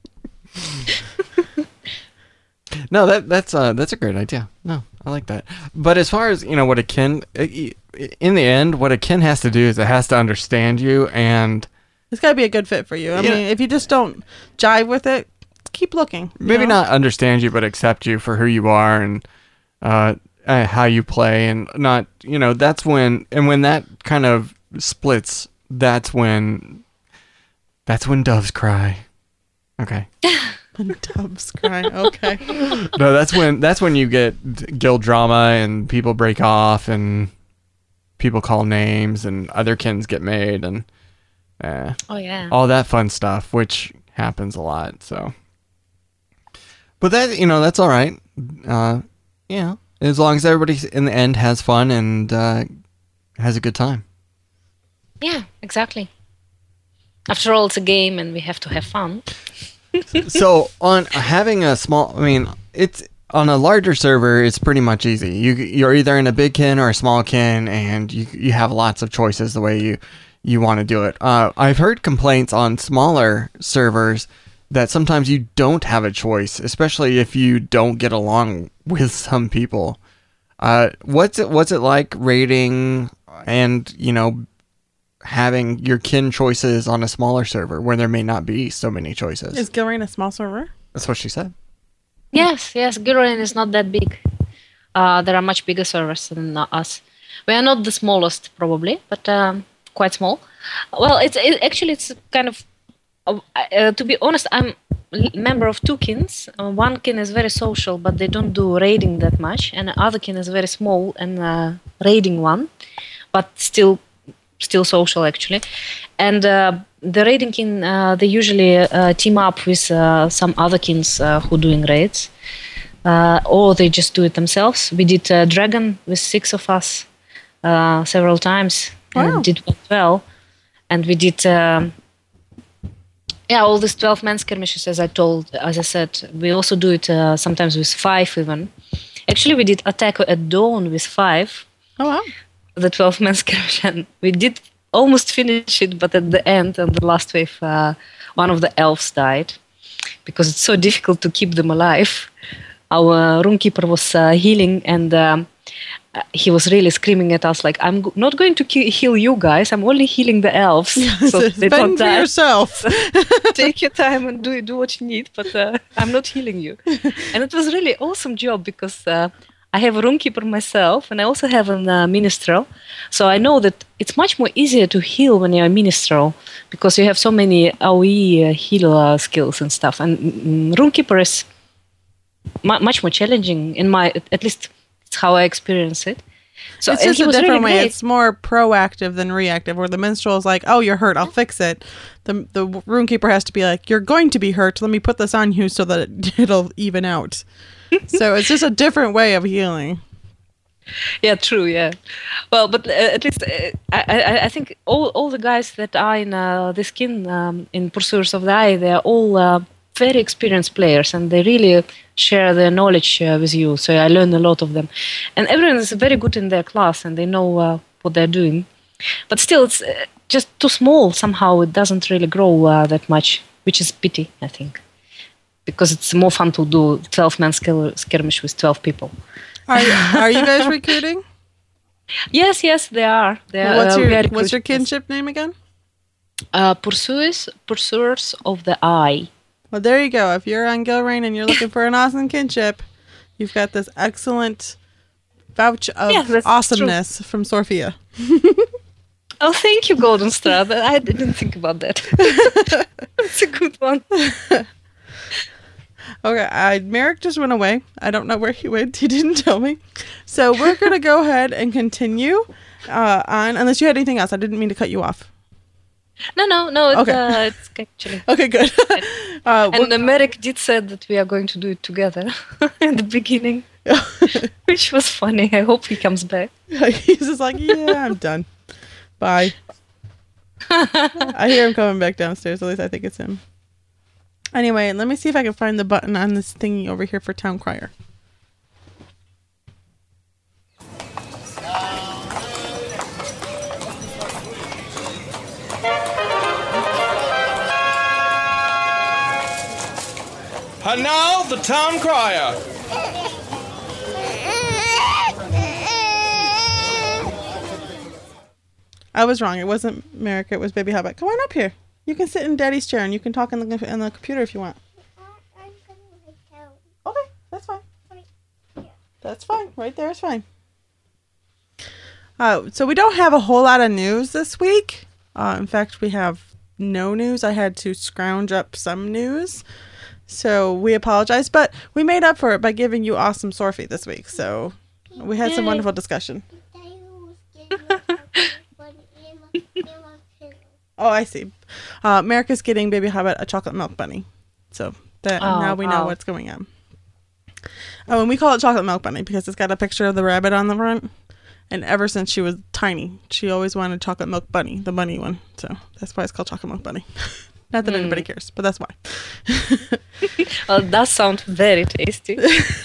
No, that's a great idea. No, I like that. But as far as, what a kin, in the end, what a kin has to do is it has to understand you, and it's got to be a good fit for you. I mean, if you just don't jive with it, keep looking. Maybe not understand you, but accept you for who you are and how you play, and not, that's when that kind of splits. That's when doves cry. Okay. When doves cry. Okay. No, that's when you get guild drama and people break off and people call names and other kins get made and all that fun stuff, which happens a lot. So, but that that's all right. As long as everybody in the end has fun and has a good time. Yeah, exactly. After all, it's a game, and we have to have fun. So, on having a it's on a larger server, it's pretty much easy. You're either in a big kin or a small kin, and you have lots of choices the way you want to do it. I've heard complaints on smaller servers that sometimes you don't have a choice, especially if you don't get along with some people. What's it like raiding and having your kin choices on a smaller server where there may not be so many choices? Is Gilrain a small server? That's what she said. Yes, Gilrain is not that big. There are much bigger servers than us. We are not the smallest, probably, but quite small. Well, it's kind of, to be honest, I'm a member of two kins. One kin is very social, but they don't do raiding that much, and the other kin is very small and raiding one, but still still social actually. And the raiding kin, they usually team up with some other kins who doing raids, or they just do it themselves. We did Dragon with 6 of us several times, and did well. And we did all these 12-man skirmishes, as I said. We also do it sometimes with 5 even. Actually, we did Attack at Dawn with 5. Oh, wow. The 12-man skirmish. And we did almost finish it, but at the end, on the last wave, one of the elves died. Because it's so difficult to keep them alive. Our Runekeeper was healing, and he was really screaming at us like, I'm not going to heal you guys, I'm only healing the elves. So they Fend for yourself. Take your time and do what you need, but I'm not healing you. And it was really awesome job, because I have a Runekeeper myself, and I also have a Minstrel. So I know that it's much more easier to heal when you're a Minstrel, because you have so many AoE heal skills and stuff. And Runekeeper is much more challenging, at least it's how I experience it. So it's just a different way. Great. It's more proactive than reactive, where the Minstrel is like, oh, you're hurt, I'll fix it. The Runekeeper has to be like, you're going to be hurt, let me put this on you so that it'll even out. So it's just a different way of healing. Yeah, true, yeah. Well, but at least I think all the guys that are in this kin, in Pursuers of the Eye, they're all very experienced players, and they really share their knowledge with you. So I learned a lot of them. And everyone is very good in their class, and they know what they're doing. But still, it's just too small. Somehow it doesn't really grow that much, which is pity, I think. Because it's more fun to do 12-man skirmish with 12 people. Are you guys recruiting? Yes, they are. What's your kinship name again? Pursuers of the Eye. Well, there you go. If you're on Gilrain and you're looking for an awesome kinship, you've got this excellent vouch of awesomeness from Sorphia. Oh, thank you, Golden Star. I didn't think about that. That's a good one. Okay, Merrick just went away. I don't know where he went. He didn't tell me. So we're going to go ahead and continue on, unless you had anything else. I didn't mean to cut you off. No. It's actually okay. Good. And Merrick did say that we are going to do it together in the beginning, which was funny. I hope he comes back. He's just like, yeah, I'm done. Bye. I hear him coming back downstairs. At least I think it's him. Anyway, let me see if I can find the button on this thingy over here for Town Crier. And now, the Town Crier. I was wrong. It wasn't Merrick. It was Baby Hobbit. Come on up here. You can sit in Daddy's chair and you can talk in the computer if you want. Okay, that's fine. That's fine. Right there is fine. So we don't have a whole lot of news this week. In fact, we have no news. I had to scrounge up some news. So we apologize, but we made up for it by giving you awesome Sorphie this week. So we had some wonderful discussion. Oh, I see. Merrick is getting Baby Hobbit a chocolate milk bunny. So that now we know what's going on. Oh, and we call it chocolate milk bunny because it's got a picture of the rabbit on the front. And ever since she was tiny, she always wanted chocolate milk bunny, the bunny one. So that's why it's called chocolate milk bunny. Not that anybody cares, but that's why. Well, that sounds very tasty.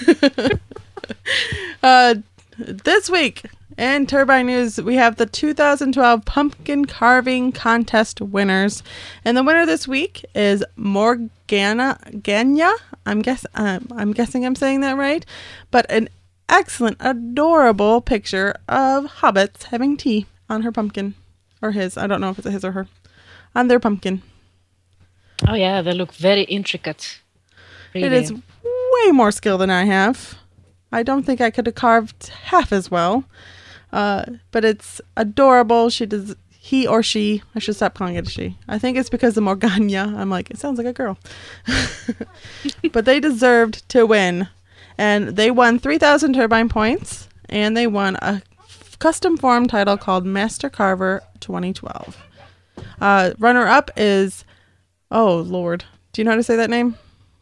This week in Turbine News, we have the 2012 Pumpkin Carving Contest winners. And the winner this week is Morgana Ganya. I'm guessing I'm saying that right. But an excellent, adorable picture of hobbits having tea on her pumpkin. Or his. I don't know if it's a his or her. On their pumpkin. Oh, yeah, they look very intricate. Really. It is way more skill than I have. I don't think I could have carved half as well. But it's adorable. He or she, I should stop calling it a she. I think it's because of Morgana. I'm like, it sounds like a girl. But they deserved to win. And they won 3,000 turbine points. And they won a custom forum title called Master Carver 2012. Runner-up is, oh, Lord. Do you know how to say that name?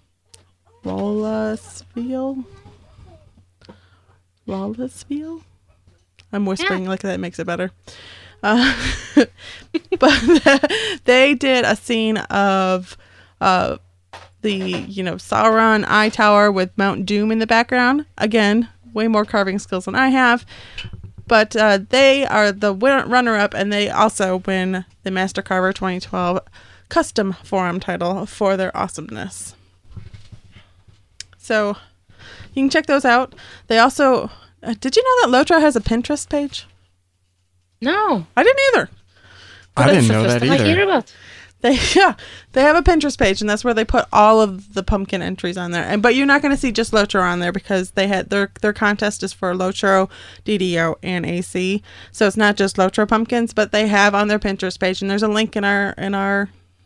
Lawlessfield? I'm whispering like that makes it better. But they did a scene of the, Sauron Eye Tower with Mount Doom in the background. Again, way more carving skills than I have. But they are the runner-up, and they also win the Master Carver 2012 custom forum title for their awesomeness. So you can check those out. They also... did you know that Lotro has a Pinterest page? No. I didn't either. I didn't know That's that the first time I hear either. about. They have a Pinterest page, and that's where they put all of the pumpkin entries on there. But you're not going to see just Lotro on there because they had their contest is for Lotro, DDO, and AC. So it's not just Lotro pumpkins, but they have on their Pinterest page, and there's a link in our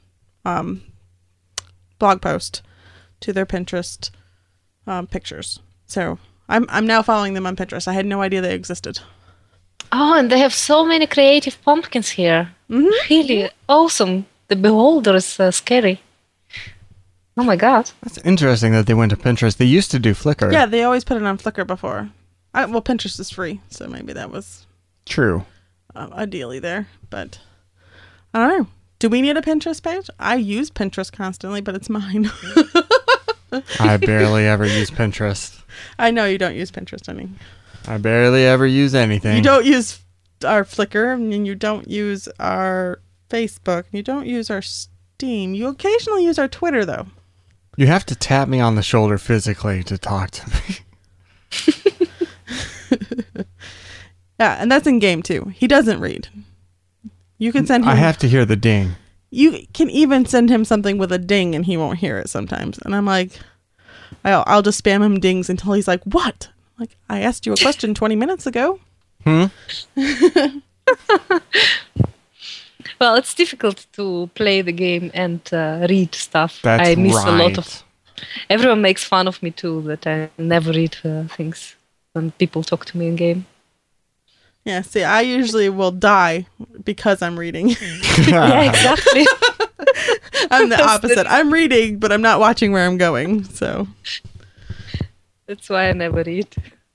blog post to their Pinterest pictures. So I'm now following them on Pinterest. I had no idea they existed. Oh, and they have so many creative pumpkins here. Really awesome. The beholder is scary. Oh my god. That's interesting that they went to Pinterest. They used to do Flickr. Yeah, they always put it on Flickr before. Well, Pinterest is free, so maybe that was True. ideally there. But I don't know. Do we need a Pinterest page? I use Pinterest constantly, but it's mine. I barely ever use Pinterest. I know you don't use Pinterest any. I barely ever use anything. You don't use our Flickr, and you don't use our Facebook, and you don't use our Steam. You occasionally use our Twitter, though. You have to tap me on the shoulder physically to talk to me. Yeah, and that's in game too. He doesn't read. You can send him. I have to hear the ding. You can even send him something with a ding, and he won't hear it sometimes. And I'm like, I'll just spam him dings until he's like, "What?" Like, I asked you a question 20 minutes ago. Well, it's difficult to play the game and read stuff. That's I miss right. a lot of. Everyone makes fun of me too that I never read things when people talk to me in game. Yeah, see, I usually will die because I'm reading. Yeah, exactly. I'm the opposite. I'm reading, but I'm not watching where I'm going. So, That's why I never read.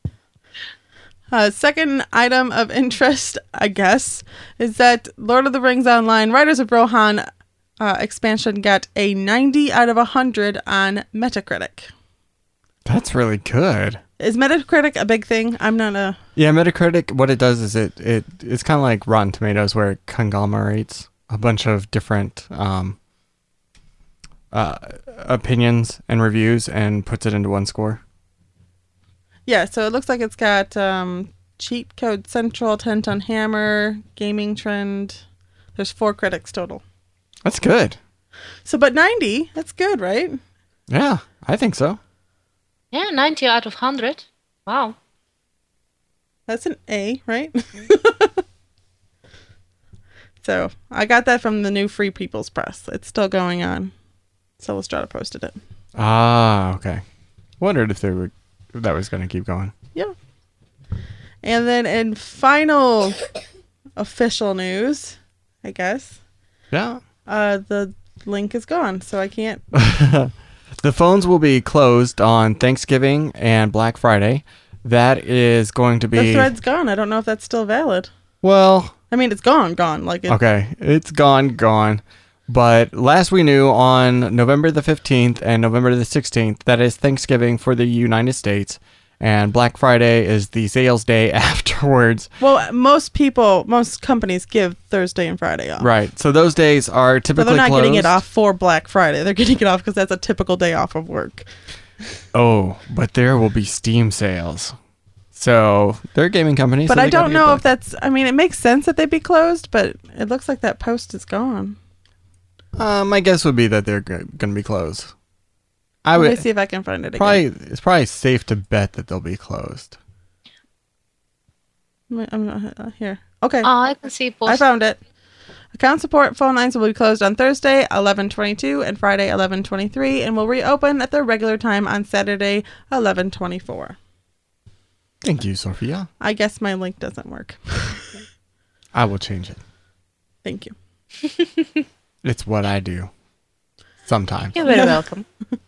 second item of interest, I guess, is that Lord of the Rings Online Riders of Rohan expansion got a 90 out of 100 on Metacritic. That's really good. Is Metacritic a big thing? I'm not a... Yeah, Metacritic, what it does is it's kind of like Rotten Tomatoes, where it conglomerates a bunch of different opinions and reviews and puts it into one score. Yeah, so it looks like it's got Cheat Code Central, 10 Ton Hammer, Gaming Trend. There's 4 critics total. That's good. So, but 90, that's good, right? Yeah, I think so. Yeah, 90 out of 100. Wow. That's an A, right? So, I got that from the new Free People's Press. It's still going on. Cellustrata posted it. Ah, okay. Wondered if that was going to keep going. Yeah. And then in final official news, I guess, Yeah. the link is gone, so I can't. The phones will be closed on Thanksgiving and Black Friday. That is going to be... The thread's gone. I don't know if that's still valid. Well... I mean, it's gone. Like Okay, it's gone. But last we knew, on November the 15th and November the 16th, that is Thanksgiving for the United States, and Black Friday is the sales day afterwards. Well, most companies give Thursday and Friday off. Right, so those days are So typically they're not closed. getting it off for Black Friday. They're getting it off because that's a typical day off of work. Oh, but there will be Steam sales. So they're gaming companies. But so I they gotta don't get know back. if that's... I mean, it makes sense that they'd be closed, but it looks like that post is gone. My guess would be that they're going to be closed. Let me see if I can find it again. It's probably safe to bet that they'll be closed. I'm here. Okay. Oh, I can see post. I found it. Account support phone lines will be closed on Thursday, 11:22, and Friday, 11:23, and will reopen at their regular time on Saturday, 11:24. Thank you, Sophia. I guess my link doesn't work. I will change it. Thank you. It's what I do. Sometimes. You're very welcome.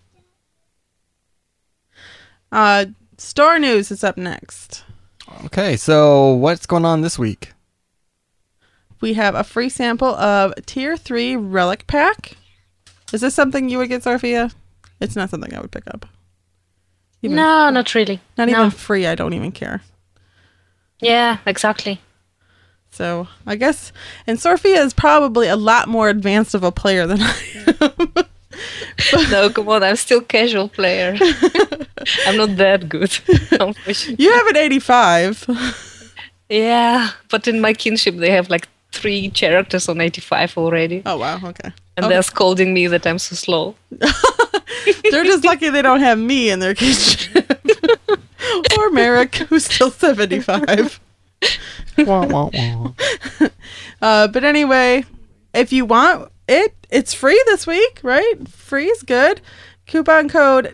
Store news is up next. Okay, so what's going on this week? We have a free sample of Tier 3 Relic Pack. Is this something you would get, Sophia? It's not something I would pick up. No, not really. Not No. even free. I don't even care. Yeah, exactly. So I guess, and Sophia is probably a lot more advanced of a player than I am. No, come on, I'm still casual player. I'm not that good, unfortunately. You have an 85. Yeah, but in my kinship they have like 3 characters on 85 already. Oh, wow. Okay. And Okay. they're scolding me that I'm so slow. They're just lucky they don't have me in their kitchen. Or Merrick, who's still 75. Wah, wah, wah. But anyway, if you want it, it's free this week, right? Free is good. Coupon code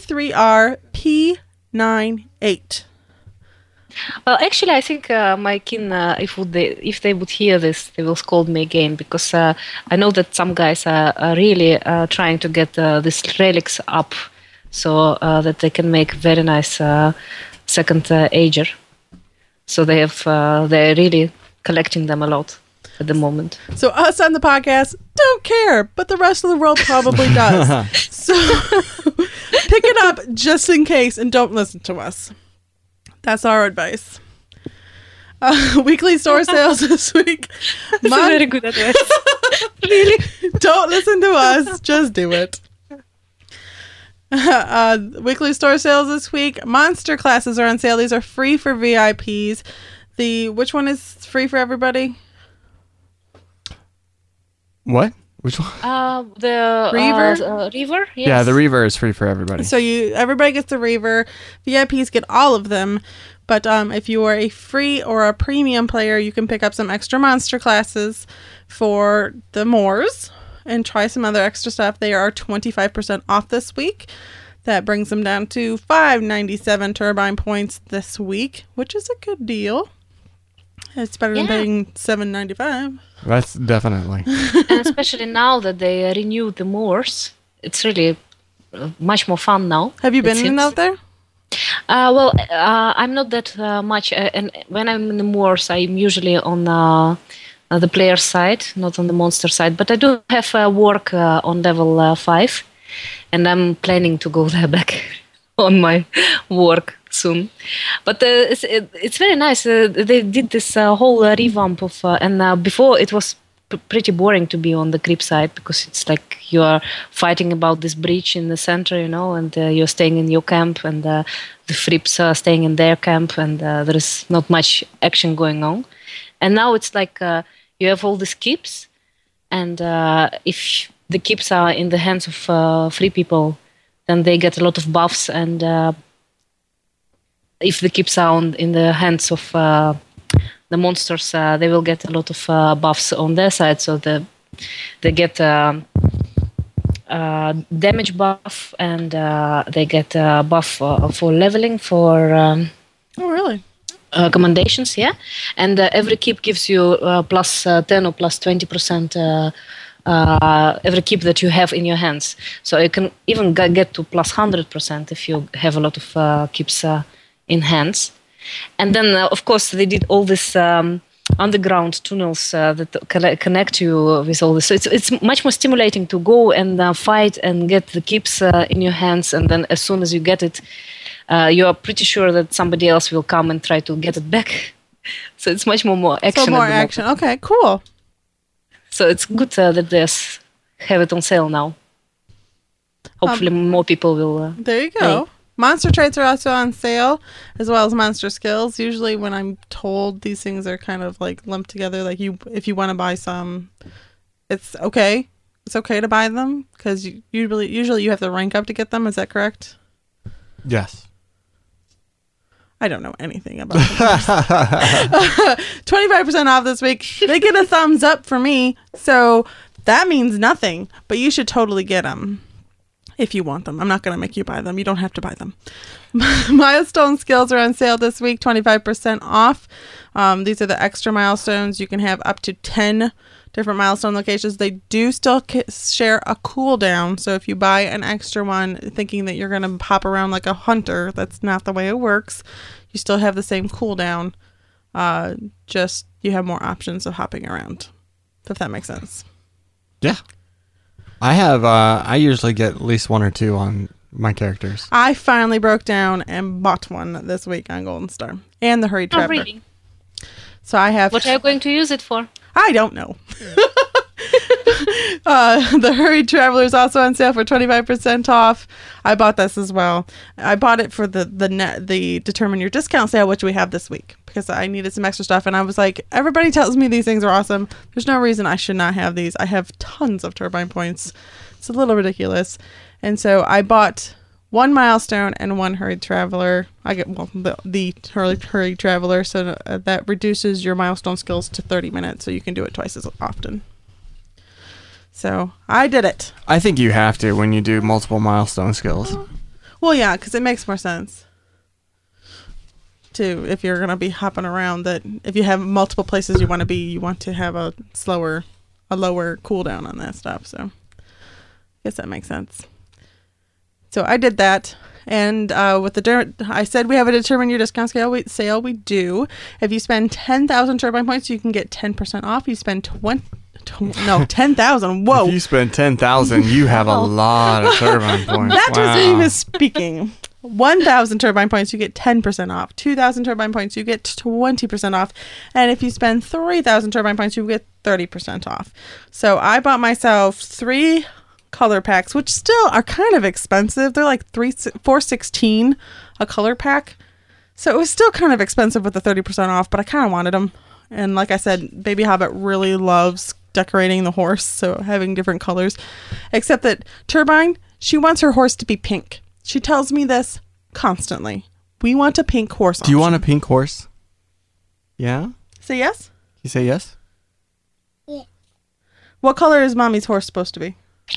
T3RP98. Well, actually, I think my kin, if they would hear this, they will scold me again because I know that some guys are really trying to get these relics up so that they can make very nice second ager. So they're really collecting them a lot at the moment. So us on the podcast don't care, but the rest of the world probably does. So pick it up just in case and don't listen to us. That's our advice. Weekly store sales this week. This is very good advice. Really? Don't listen to us. Just do it. Weekly store sales this week. Monster classes are on sale. These are free for VIPs. Which one is free for everybody? What? Which one? The Reaver? Reaver? Yes. Yeah, the Reaver is free for everybody. So everybody gets the Reaver. VIPs get all of them. But if you are a free or a premium player, you can pick up some extra monster classes for the Moors and try some other extra stuff. They are 25% off this week. That brings them down to $5.97 turbine points this week, which is a good deal. It's better than paying $7.95. That's definitely. And especially now that they renewed the Moors, it's really much more fun now. Have you it been in seems. out there? I'm not that much, and when I'm in the Moors, I'm usually on the player side, not on the monster side. But I do have work on level 5, and I'm planning to go there back on my work soon. But it's very nice. They did this whole revamp of, and before it was pretty boring to be on the creep side because it's like you are fighting about this breach in the center, and you're staying in your camp, and the Frips are staying in their camp, and there is not much action going on. And now it's like you have all these keeps, and if the keeps are in the hands of free people, then they get a lot of buffs, and if the keeps are in the hands of the monsters, they will get a lot of buffs on their side, so they get damage buff, and they get a buff for leveling, for Oh, really? commendations, yeah. And every keep gives you plus 10 or plus 20% every keep that you have in your hands. So you can even get to plus 100% if you have a lot of keeps in hands. And then, of course, they did all this underground tunnels that connect you with all this. So it's much more stimulating to go and fight and get the keeps in your hands. And then as soon as you get it, you are pretty sure that somebody else will come and try to get it back. So it's much more action. So more action. Okay, cool. So it's good that they have it on sale now. Hopefully more people will... There you go. Monster traits are also on sale, as well as monster skills. Usually when I'm told these things are kind of like lumped together, like if you want to buy some, it's okay. It's okay to buy them because usually you have to rank up to get them. Is that correct? Yes. I don't know anything about them. 25% off this week. They get a thumbs up for me, so that means nothing, but you should totally get them. if you want them. I'm not going to make you buy them. You don't have to buy them. Milestone skills are on sale this week, 25% off. These are the extra milestones. You can have up to 10 different milestone locations. They do still share a cooldown. So if you buy an extra one thinking that you're going to hop around like a hunter, that's not the way it works. You still have the same cooldown. Just you have more options of hopping around, if that makes sense. Yeah. I have, I usually get at least 1 or 2 on my characters. I finally broke down and bought one this week on Golden Star. And the Hurried Traveler. Really? So I have... What are you going to use it for? I don't know. The Hurried Traveler is also on sale for 25% off. I bought this as well. I bought it for the Determine Your Discount sale, which we have this week, because I needed some extra stuff. And I was like, everybody tells me these things are awesome. There's no reason I should not have these. I have tons of turbine points. It's a little ridiculous. And so I bought 1 milestone and 1 Hurried Traveler. I get the Hurried Traveler, so that reduces your milestone skills to 30 minutes, so you can do it twice as often. So I did it. I think you have to when you do multiple milestone skills. Well, yeah, because it makes more sense to, if you're going to be hopping around, that if you have multiple places you want to be, you want to have a lower cooldown on that stuff. So I guess that makes sense. So I did that. And with I said we have a Determine Your Discount sale. We do. If you spend 10,000 turbine points, you can get 10% off. You spend 10,000. Whoa. If you spend 10,000, you have a lot of turbine points. That was me misspeaking. 1,000 turbine points, you get 10% off. 2,000 turbine points, you get 20% off. And if you spend 3,000 turbine points, you get 30% off. So I bought myself 3 color packs, which still are kind of expensive. They're like $4.16 a color pack. So it was still kind of expensive with the 30% off, but I kind of wanted them. And like I said, Baby Hobbit really loves decorating the horse, so having different colors. Except that Turbine, she wants her horse to be pink. She tells me this constantly. We want a pink horse. Do you want a pink horse? Yeah? Say yes? You say yes? Yeah. What color is Mommy's horse supposed to be?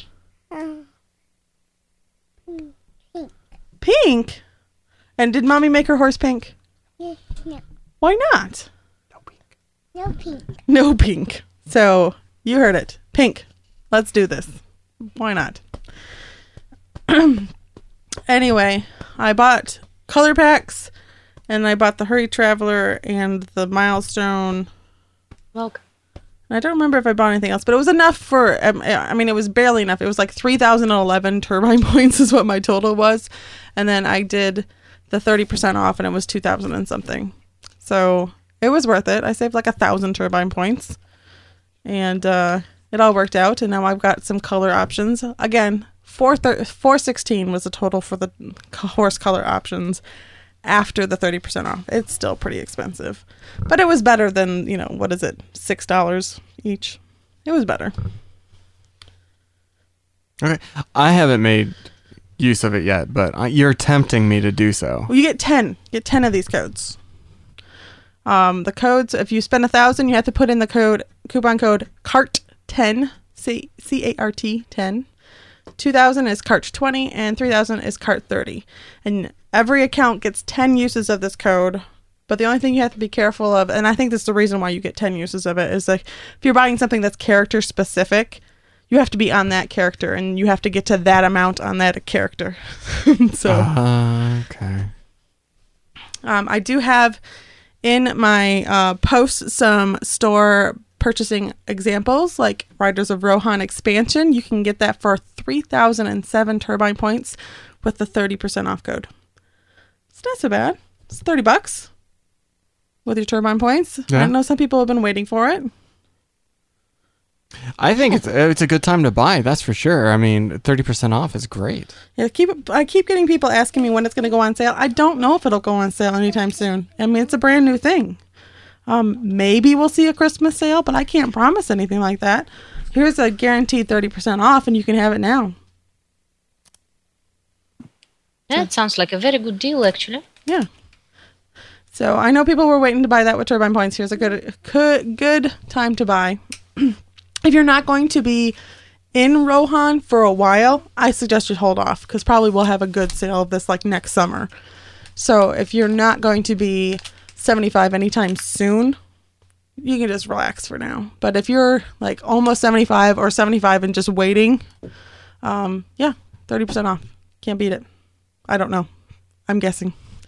Pink. Pink? And did Mommy make her horse pink? Yeah, no. Why not? No pink. No pink. So, you heard it. Pink. Let's do this. Why not? Anyway, I bought color packs, and I bought the Hurried Traveler and the Milestone. Welcome. I don't remember if I bought anything else, but it was enough for, it was barely enough. It was like 3,011 turbine points is what my total was. And then I did the 30% off, and it was 2,000 and something. So it was worth it. I saved like 1,000 turbine points, and it all worked out. And now I've got some color options. Again, 416 was the total for the horse color options after the 30% off. It's still pretty expensive, but it was better than, what is it, $6 each. It was better. Okay. I haven't made use of it yet, but you're tempting me to do so. Well, you get 10. Get 10 of these codes. The codes, if you spend 1,000, you have to put in the coupon code CART10, C-A-R-T 10. 2,000 is CART 20, and 3,000 is CART 30. And every account gets 10 uses of this code. But the only thing you have to be careful of, and I think this is the reason why you get 10 uses of it, is like if you're buying something that's character specific, you have to be on that character, and you have to get to that amount on that character. So, okay. I do have in my post some store purchasing examples, like Riders of Rohan expansion. You can get that for 3,007 turbine points with the 30% off code. It's not so bad. It's $30 with your turbine points. Yeah. I know some people have been waiting for it. I think it's a good time to buy. That's for sure. I mean, 30% off is great. Yeah, I keep getting people asking me when it's going to go on sale. I don't know if it'll go on sale anytime soon. I mean, it's a brand new thing. Maybe we'll see a Christmas sale, but I can't promise anything like that. Here's a guaranteed 30% off, and you can have it now. Yeah, it sounds like a very good deal, actually. Yeah. So I know people were waiting to buy that with turbine points. Here's a good time to buy. If you're not going to be in Rohan for a while, I suggest you hold off because probably we'll have a good sale of this like next summer. So if you're not going to be 75 anytime soon, you can just relax for now. But if you're like almost 75 or 75 and just waiting, 30% off. Can't beat it. I don't know. I'm guessing.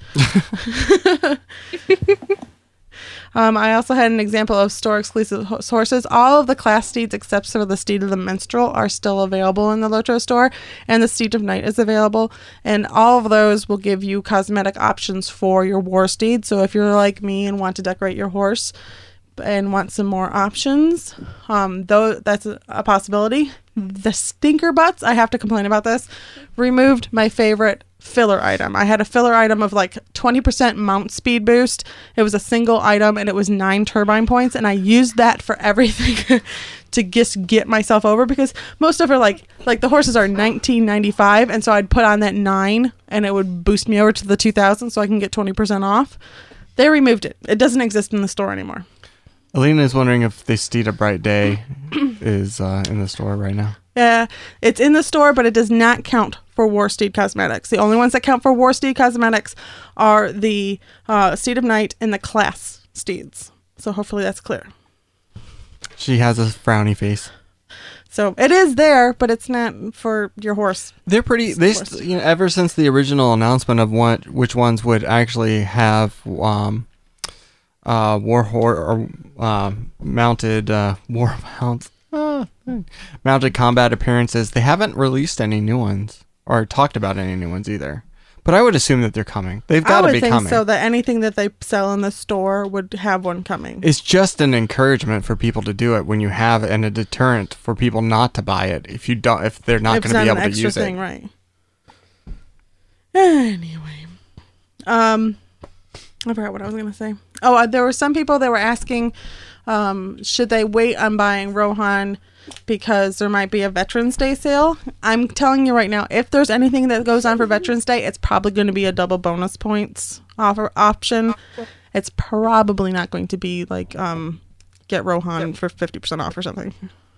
I also had an example of store exclusive sources. All of the class steeds except for the steed of the minstrel are still available in the Lotro store, and the steed of night is available. And all of those will give you cosmetic options for your war steed. So if you're like me and want to decorate your horse and want some more options, though that's a possibility. The stinker butts, I have to complain about this, removed my favorite filler item. I had a filler item of like 20% mount speed boost. It was a single item and it was 9 turbine points, and I used that for everything to just get myself over, because most of her like the horses are 1995, and so I'd put on that 9 and it would boost me over to the 2000 so I can get 20% off. They removed it. It doesn't exist in the store anymore. Alina is wondering if the Steed of Bright Day is in the store right now. Yeah, it's in the store, but it does not count for War Steed Cosmetics. The only ones that count for War Steed Cosmetics are the Steed of Night and the class steeds. So hopefully that's clear. She has a frowny face. So it is there, but it's not for your horse. They're pretty. Ever since the original announcement of which ones would actually have mounted war mounts. Mounted combat appearances. They haven't released any new ones or talked about any new ones either. But I would assume that they're coming. They've got to be coming. I would think so, that anything that they sell in the store would have one coming. It's just an encouragement for people to do it when you have, and a deterrent for people not to buy it if they're not going to be able to use it. Right. Anyway, I forgot what I was going to say. Oh, there were some people that were asking, should they wait on buying Rohan because there might be a Veterans Day sale? I'm telling you right now, if there's anything that goes on for Veterans Day, it's probably going to be a double bonus points option. It's probably not going to be like get Rohan for 50% off or something.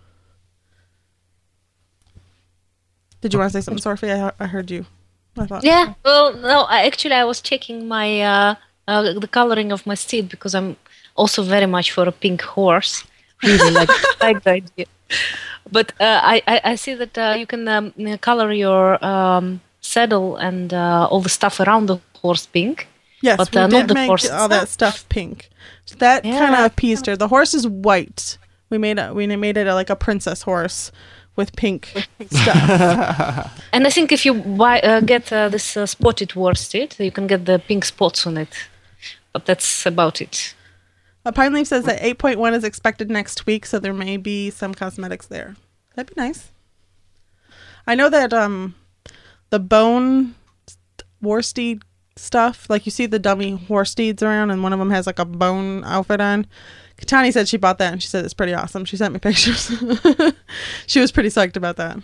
Did you want to say something, Sophie? I heard you. I thought. Yeah. Well, no. I was checking my the coloring of my steed because I'm also very much for a pink horse. Really like the idea. But I see that you can color your saddle and all the stuff around the horse pink. Yes, but we not did the make horse all that stuff pink. So that kind of appeased her. The horse is white. We made it like a princess horse with pink stuff. And I think if you get this spotted worsted, you can get the pink spots on it. But that's about it. Pine Leaf says that 8.1 is expected next week, so there may be some cosmetics there. That'd be nice. I know that the bone war steed stuff, like you see the dummy horse steeds around, and one of them has like a bone outfit on. Katani said she bought that, and she said it's pretty awesome. She sent me pictures. She was pretty psyched about that.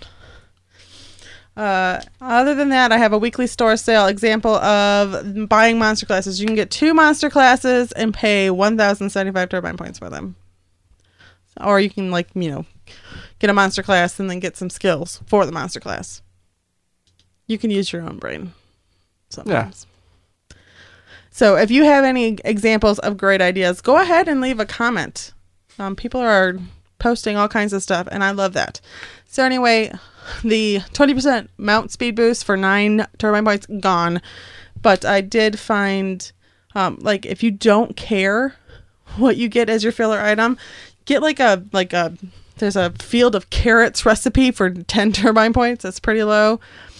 Other than that, I have a weekly store sale example of buying monster classes. You can get 2 monster classes and pay 1,075 turbine points for them. Or you can get a monster class and then get some skills for the monster class. You can use your own brain sometimes. Yeah. So if you have any examples of great ideas, go ahead and leave a comment. People are posting all kinds of stuff, and I love that. So anyway, the 20% mount speed boost for 9 turbine points gone, but I did find if you don't care what you get as your filler item, get there's a field of carrots recipe for 10 turbine points. That's pretty low.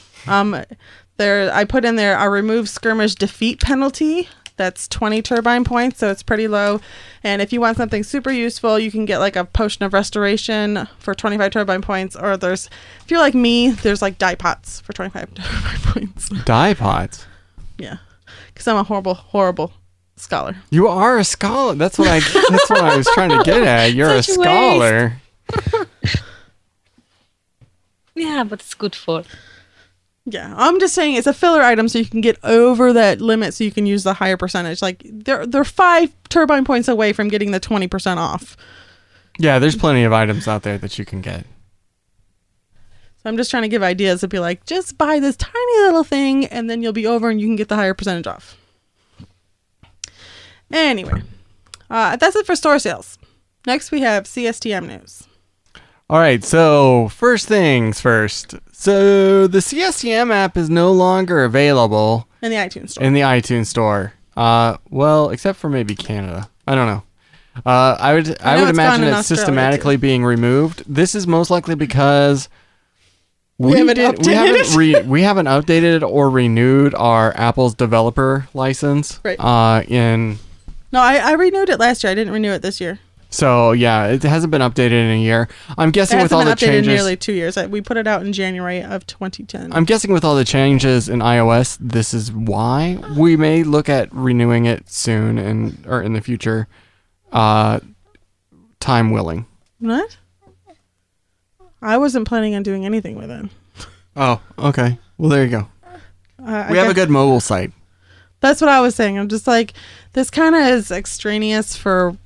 I put in there a remove skirmish defeat penalty. That's 20 turbine points, so it's pretty low. And if you want something super useful, you can get like a potion of restoration for 25 turbine points. Or if you're like me, there's like dye pots for 25 turbine points. Dye pots? Yeah, because I'm a horrible, horrible scholar. You are a scholar. That's what I was trying to get at. You're Such a scholar. Yeah, but it's good for. Yeah, I'm just saying it's a filler item so you can get over that limit so you can use the higher percentage. Like they're 5 turbine points away from getting the 20% off. Yeah, there's plenty of items out there that you can get. So I'm just trying to give ideas to be like, just buy this tiny little thing and then you'll be over and you can get the higher percentage off. Anyway, that's it for store sales. Next we have CSTM news. All right, so first things first. So the CSTM app is no longer available In the iTunes store. in the iTunes store. Well, except for maybe Canada. I don't know. I would know imagine it's gone in it's Australia, systematically being removed. This is most likely because We haven't updated we haven't updated or renewed our Apple's developer license. Right. No, I renewed it last year. I didn't renew it this year. So yeah, it hasn't been updated in a year. I'm It guessing with hasn't all been the updated in changes. nearly 2 years. We put it out in January of 2010. I'm guessing with all the changes in iOS, this is why we may look at renewing it soon or in the future, time willing. What? I wasn't planning on doing anything with it. Oh, okay. Well, there you go. I We have a guess- good mobile site. That's what I was saying. I'm just like, this kind of is extraneous for,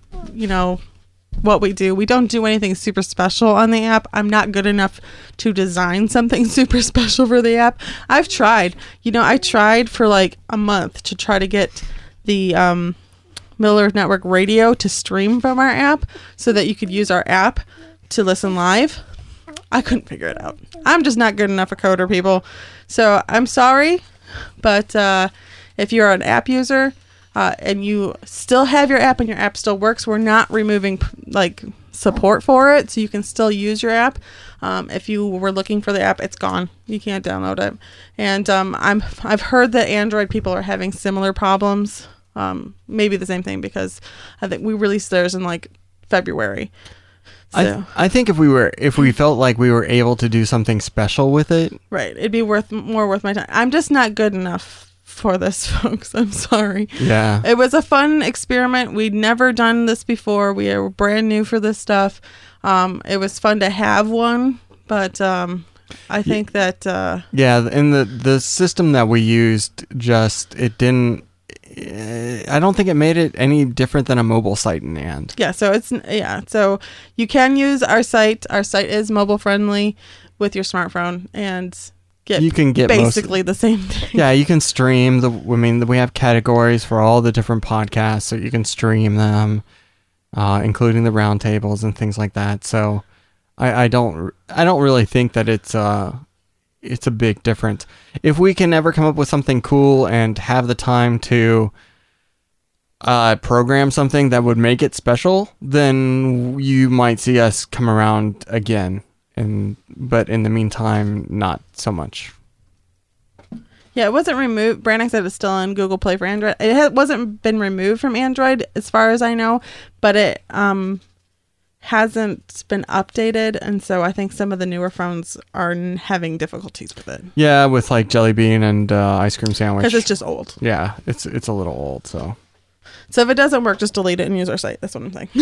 what we do. We don't do anything super special on the app. I'm not good enough to design something super special for the app. I've tried. I tried for like a month to try to get the Miller Network Radio to stream from our app so that you could use our app to listen live. I couldn't figure it out. I'm just not good enough a coder, people. So I'm sorry, but if you're an app user and you still have your app and your app still works, we're not removing support for it, so you can still use your app. If you were looking for the app, it's gone. You can't download it. And I've heard that Android people are having similar problems. Maybe the same thing because I think we released theirs in like February. So, I think if we felt like we were able to do something special with it, right, it'd be more worth my time. I'm just not good enough for this, folks. I'm sorry. yeah. It was a fun experiment. We'd never done this before. We are brand new for this stuff. It was fun to have one, but I think that Yeah, and the system that we used it didn't. I don't think it made it any different than a mobile site in the end. yeah. So you can use our site. Our site is mobile friendly with your smartphone and You can get basically the same thing. Yeah, you can stream we have categories for all the different podcasts, so you can stream them, including the roundtables and things like that. So I don't really think that it's a big difference. If we can ever come up with something cool and have the time to program something that would make it special, then you might see us come around again. But in the meantime, not so much. Yeah, it wasn't removed. Brandon said it's still on Google Play for Android. It wasn't been removed from Android as far as I know, but it hasn't been updated, and so I think some of the newer phones are having difficulties with it Yeah, with like Jelly Bean and Ice Cream Sandwich. because it's just old. Yeah, it's a little old, so. So if it doesn't work, just delete it and use our site. That's what I'm saying.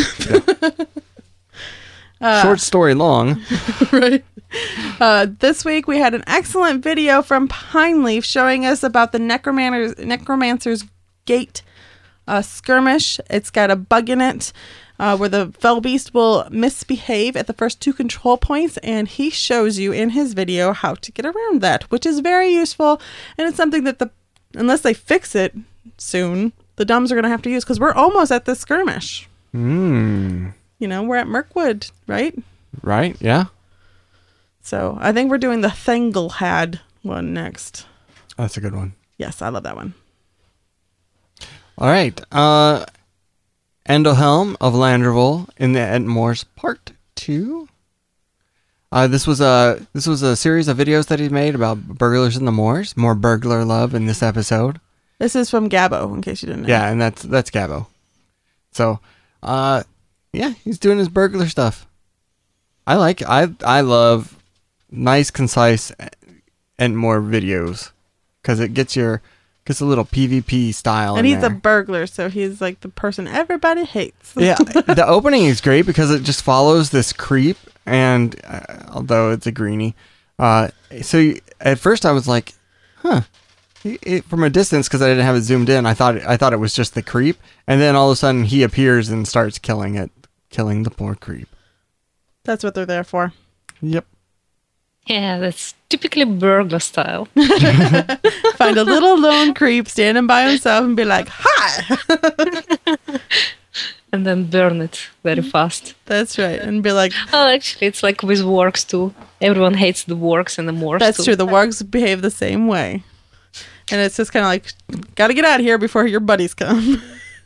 Short story long. Right. This week we had an excellent video from Pineleaf showing us about the Necromancer's Gate skirmish. It's got a bug in it where the Fell Beast will misbehave at the first 2 control points, and he shows you in his video how to get around that, which is very useful, and it's something that unless they fix it soon, the dumbs are going to have to use, because we're almost at this skirmish. We're at Mirkwood, right? Right, yeah. So I think we're doing the Thanglehad one next. That's a good one. Yes, I love that one. All right. Endelhelm of Landreval in the Entmoors Part 2. This was a series of videos that he made about burglars in the moors. More burglar love in this episode. This is from Gabbo, in case you didn't know. Yeah, and that's Gabbo. So, yeah, he's doing his burglar stuff. I love nice, concise Entmoor videos because it gets a little PvP style. And in he's there. a burglar, so he's like the person everybody hates. Yeah, the opening is great because it just follows this creep, and although it's a greenie, at first I was like, huh. From a distance, because I didn't have it zoomed in, I thought it was just the creep, and then all of a sudden he appears and starts killing the poor creep. That's what they're there for. Yep. Yeah, that's typically burglar style. Find a little lone creep standing by himself and be like, "Hi!" And then burn it very fast. That's right. And be like, Oh, actually, it's like with wargs too. Everyone hates the wargs and the Moors that's too. true. The wargs behave the same way. And it's just kind of like, gotta get out of here before your buddies come.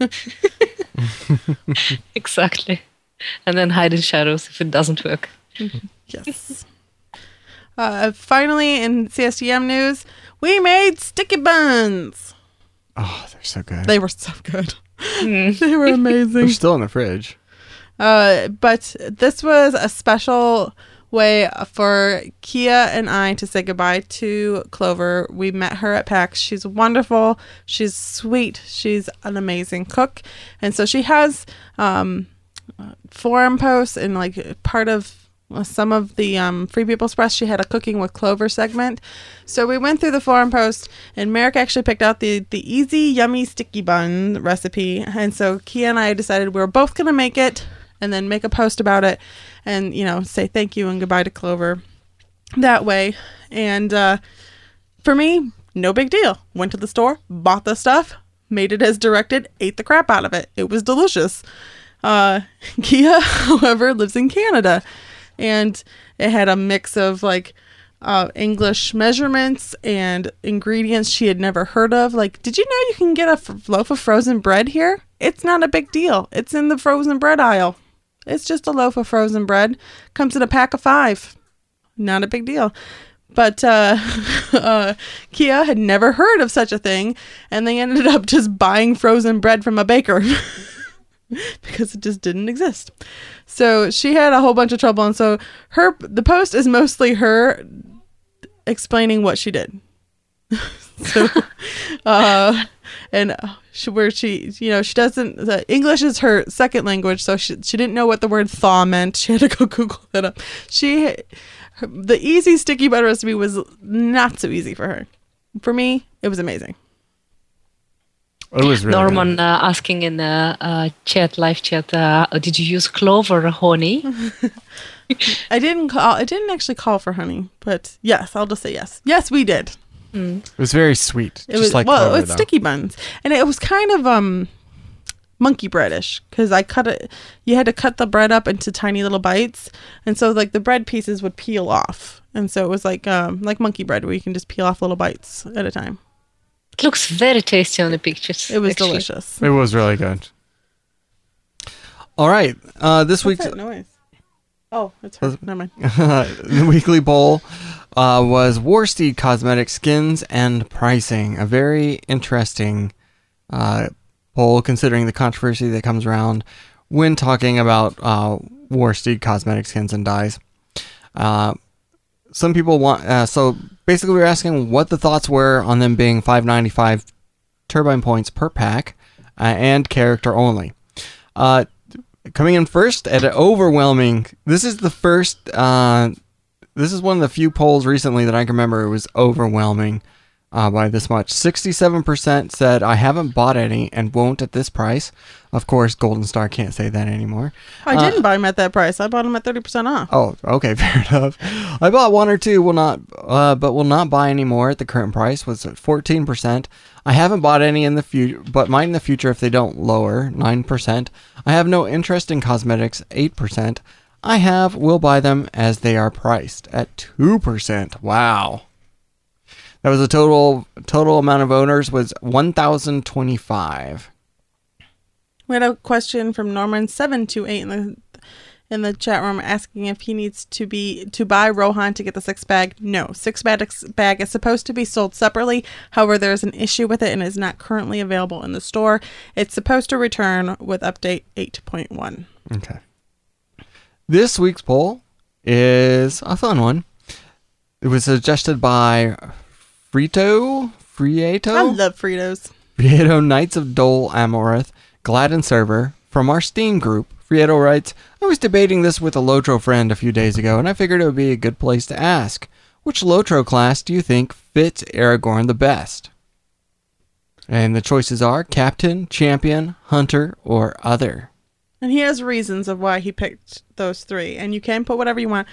Exactly. And then hide in shadows if it doesn't work. Yes. Finally, in CSTM news, we made sticky buns. Oh, they're so good. They were so good. They were amazing. They're still in the fridge. But this was a special way for Kia and I to say goodbye to Clover. We met her at PAX. She's wonderful. She's sweet. She's an amazing cook. And so she has forum posts and like part of some of the Free People's Press. She had a Cooking with Clover segment. So we went through the forum post and Merrick actually picked out the easy, yummy, sticky bun recipe. And so Kia and I decided we were both going to make it and then make a post about it and, you know, say thank you and goodbye to Clover that way. And for me, no big deal. Went to the store, bought the stuff, made it as directed, ate the crap out of it. It was delicious. Kia, however, lives in Canada. And it had a mix of like English measurements and ingredients she had never heard of. Like, did you know you can get a loaf of frozen bread here? It's not a big deal. It's in the frozen bread aisle. It's just a loaf of frozen bread. Comes in a pack of 5. Not a big deal. But Kia had never heard of such a thing. And they ended up just buying frozen bread from a baker. Because it just didn't exist. So she had a whole bunch of trouble. And so the post is mostly her explaining what she did. So, where she, you know, she doesn't, English is her second language. So she didn't know what the word thaw meant. She had to go Google that up. The easy sticky butter recipe was not so easy for her. For me, it was amazing. It was really Norman asking in the live chat, did you use clover honey? I didn't actually call for honey, but yes, I'll just say yes. Yes, we did. It was very sweet. It was clover, it's sticky buns, and it was kind of monkey breadish because I cut it. You had to cut the bread up into tiny little bites, and so like the bread pieces would peel off, and so it was like monkey bread where you can just peel off little bites at a time. It looks very tasty on the pictures. It was actually. delicious. It was really good. All right. This week's What's that noise? Oh, it's her. Never mind. the weekly poll was Warsteed Cosmetics skins and pricing. A very interesting poll considering the controversy that comes around when talking about Warsteed Cosmetic skins and dyes. Some people want... so basically we're asking what the thoughts were on them being $5.95 turbine points per pack and character only. Coming in first at an overwhelming... This is the first... this is one of the few polls recently that I can remember it was overwhelming by this much. 67% said, I haven't bought any and won't at this price. Of course, Golden Star can't say that anymore. I didn't buy them at that price. I bought them at 30% off. Oh, okay, fair enough. I bought one or two, but will not buy any more at the current price, was at 14%. I haven't bought any in the future, but might in the future if they don't lower, 9%. I have no interest in cosmetics, 8%. Will buy them as they are priced at 2%. Wow. That was the total amount of owners was 1,025. We had a question from Norman728 in the chat room asking if he needs to buy Rohan to get the 6-bag. No, 6-bag is supposed to be sold separately. However, there is an issue with it and is not currently available in the store. It's supposed to return with update 8.1. Okay. This week's poll is a fun one. It was suggested by Frieto. I love Fritos. Frieto Knights of Dol Amoreth, Glad and Server. From our Steam group, Frieto writes, I was debating this with a Lotro friend a few days ago, and I figured it would be a good place to ask. Which Lotro class do you think fits Aragorn the best? And the choices are Captain, Champion, Hunter, or Other. And he has reasons of why he picked those 3. And you can put whatever you want.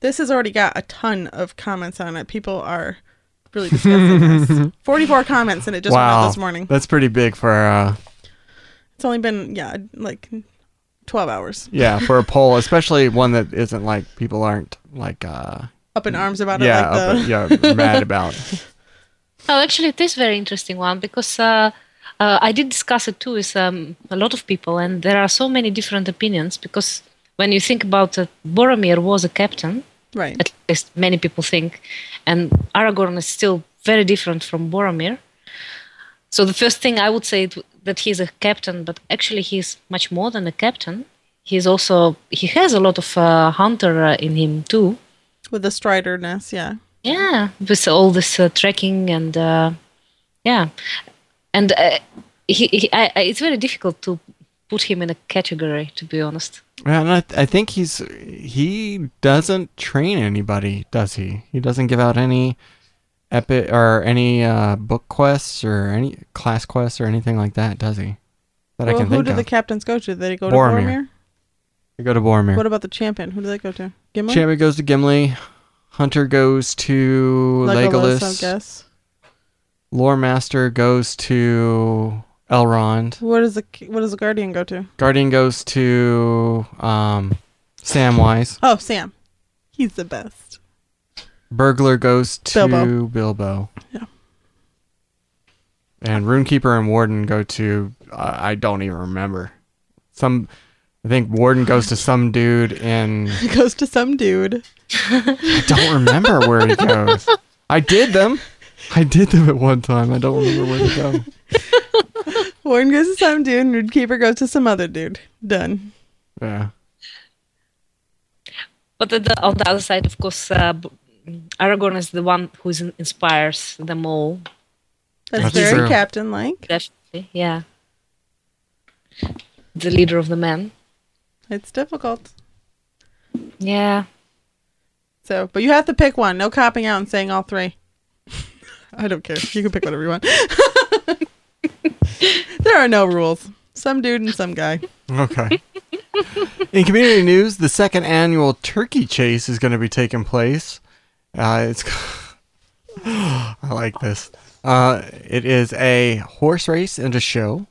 This has already got a ton of comments on it. People are really discussing this. 44 comments, and it just went out this morning. That's pretty big for It's only been, like 12 hours. yeah, for a poll, especially one that isn't like people aren't like Up in arms about it. Mad about. Oh, actually, it is a very interesting one because I did discuss it too with a lot of people, and there are so many different opinions. Because when you think about it, Boromir was a captain, Right. at least many people think, and Aragorn is still very different from Boromir. So the first thing I would say that he's a captain, but actually he's much more than a captain. He has a lot of hunter in him too. With the striderness, yeah. Yeah, with all this trekking and yeah, and it's very difficult to put him in a category, to be honest. Yeah, and I think he doesn't train anybody, does he? He doesn't give out any epic or any book quests or any class quests or anything like that, does he? That I can Who think do of. the captains go to? Did they go Boromir. to Boromir? They go to Boromir. What about the champion? Who do they go to? Gimli? Champion goes to Gimli. Hunter goes to Legolas. I guess. Lore Master goes to Elrond. What does the Guardian go to? Guardian goes to Samwise. Oh, Sam. He's the best. Burglar goes to Bilbo. Bilbo. Yeah. And Runekeeper and Warden go to I don't even remember. I think Warden goes to some dude in... He goes to some dude. I don't remember where he goes. I did them at one time. I don't remember where to go. Warden goes to some dude, and Keeper goes to some other dude. Done. Yeah. But on the other side, of course, Aragorn is the one who inspires them all. That's That's very true. captain-like. Definitely, yeah. The leader of the men. It's difficult. Yeah. So, but you have to pick one. No copping out and saying all three. I don't care. You can pick whatever you want. There are no rules. Some dude and some guy. Okay. In community news, the second annual turkey chase is going to be taking place. It's I like this. It is a horse race and a show.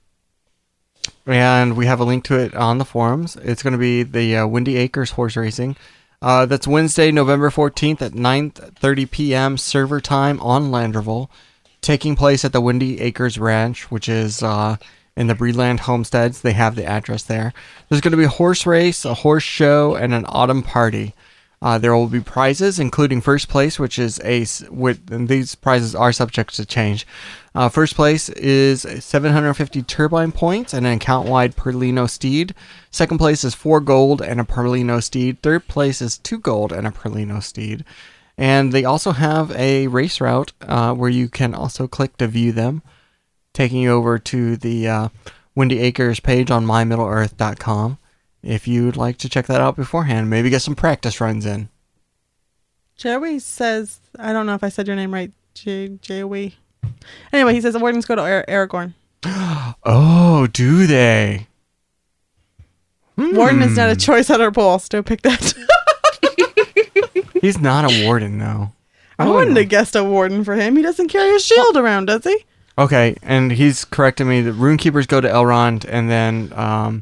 And we have a link to it on the forums. It's going to be the Windy Acres horse racing. That's Wednesday, November 14th at 9:30 p.m. server time on Landerville, taking place at the Windy Acres Ranch, which is in the Breedland Homesteads. They have the address there. There's going to be a horse race, a horse show, and an autumn party. There will be prizes, including first place, which is and these prizes are subject to change. First place is 750 turbine points and an account-wide Perlino steed. Second place is 4 gold and a Perlino steed. Third place is 2 gold and a Perlino steed. And they also have a race route where you can also click to view them, taking you over to the Windy Acres page on mymiddle-earth.com. If you'd like to check that out beforehand, maybe get some practice runs in. Joey says, I don't know if I said your name right, Joey. Anyway, he says the wardens go to Aragorn. Oh, do they? Warden is not a choice on our poll, so pick that. He's not a warden, though. I wouldn't have guessed a warden for him. He doesn't carry a shield around, does he? Okay, and he's correcting me that Runekeepers go to Elrond, and then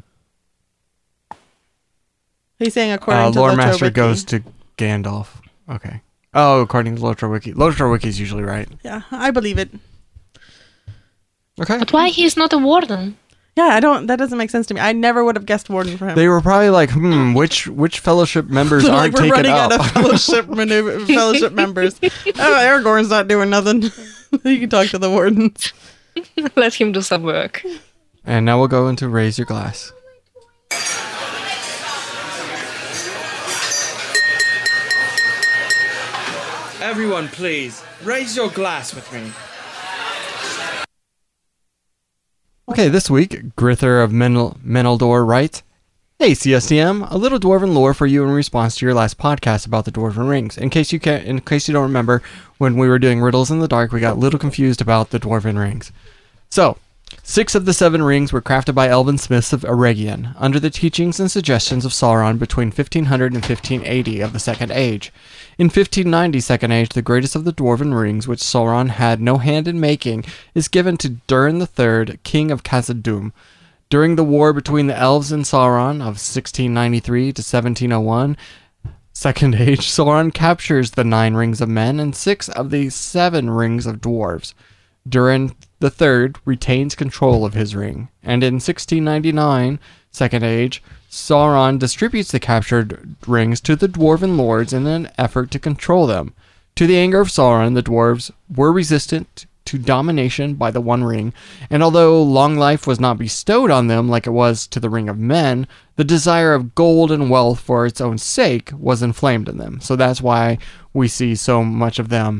He's saying according to Lore Lotro Master Wiki. goes to Gandalf. Okay. Oh, according to Lotro Wiki. Lotro Wiki is usually right. Yeah, I believe it. Okay. But why he's not a warden? Yeah, that doesn't make sense to me. I never would have guessed warden for him. They were probably like, which fellowship members They're aren't like, we're taken running up? out of fellowship members. Oh, Aragorn's not doing nothing. You can talk to the wardens. Let him do some work. And now we'll go into Raise Your Glass. Everyone, please, raise your glass with me. Okay, this week, Grither of Meneldor writes, Hey CSTM, a little dwarven lore for you in response to your last podcast about the Dwarven Rings. In case you don't remember, when we were doing Riddles in the Dark, we got a little confused about the Dwarven Rings. So, 6 of the 7 rings were crafted by elven smiths of Eregion, under the teachings and suggestions of Sauron between 1500 and 1580 of the Second Age. In 1590 Second Age, the greatest of the dwarven rings, which Sauron had no hand in making, is given to Durin III, King of Khazad-dûm. During the war between the elves and Sauron of 1693 to 1701, Second Age, Sauron captures the 9 rings of men and 6 of the 7 rings of dwarves. Durin III retains control of his ring, and in 1699, Second Age, Sauron distributes the captured rings to the dwarven lords in an effort to control them. To the anger of Sauron, the dwarves were resistant to domination by the One Ring, and although long life was not bestowed on them like it was to the Ring of Men, the desire of gold and wealth for its own sake was inflamed in them. So that's why we see so much of them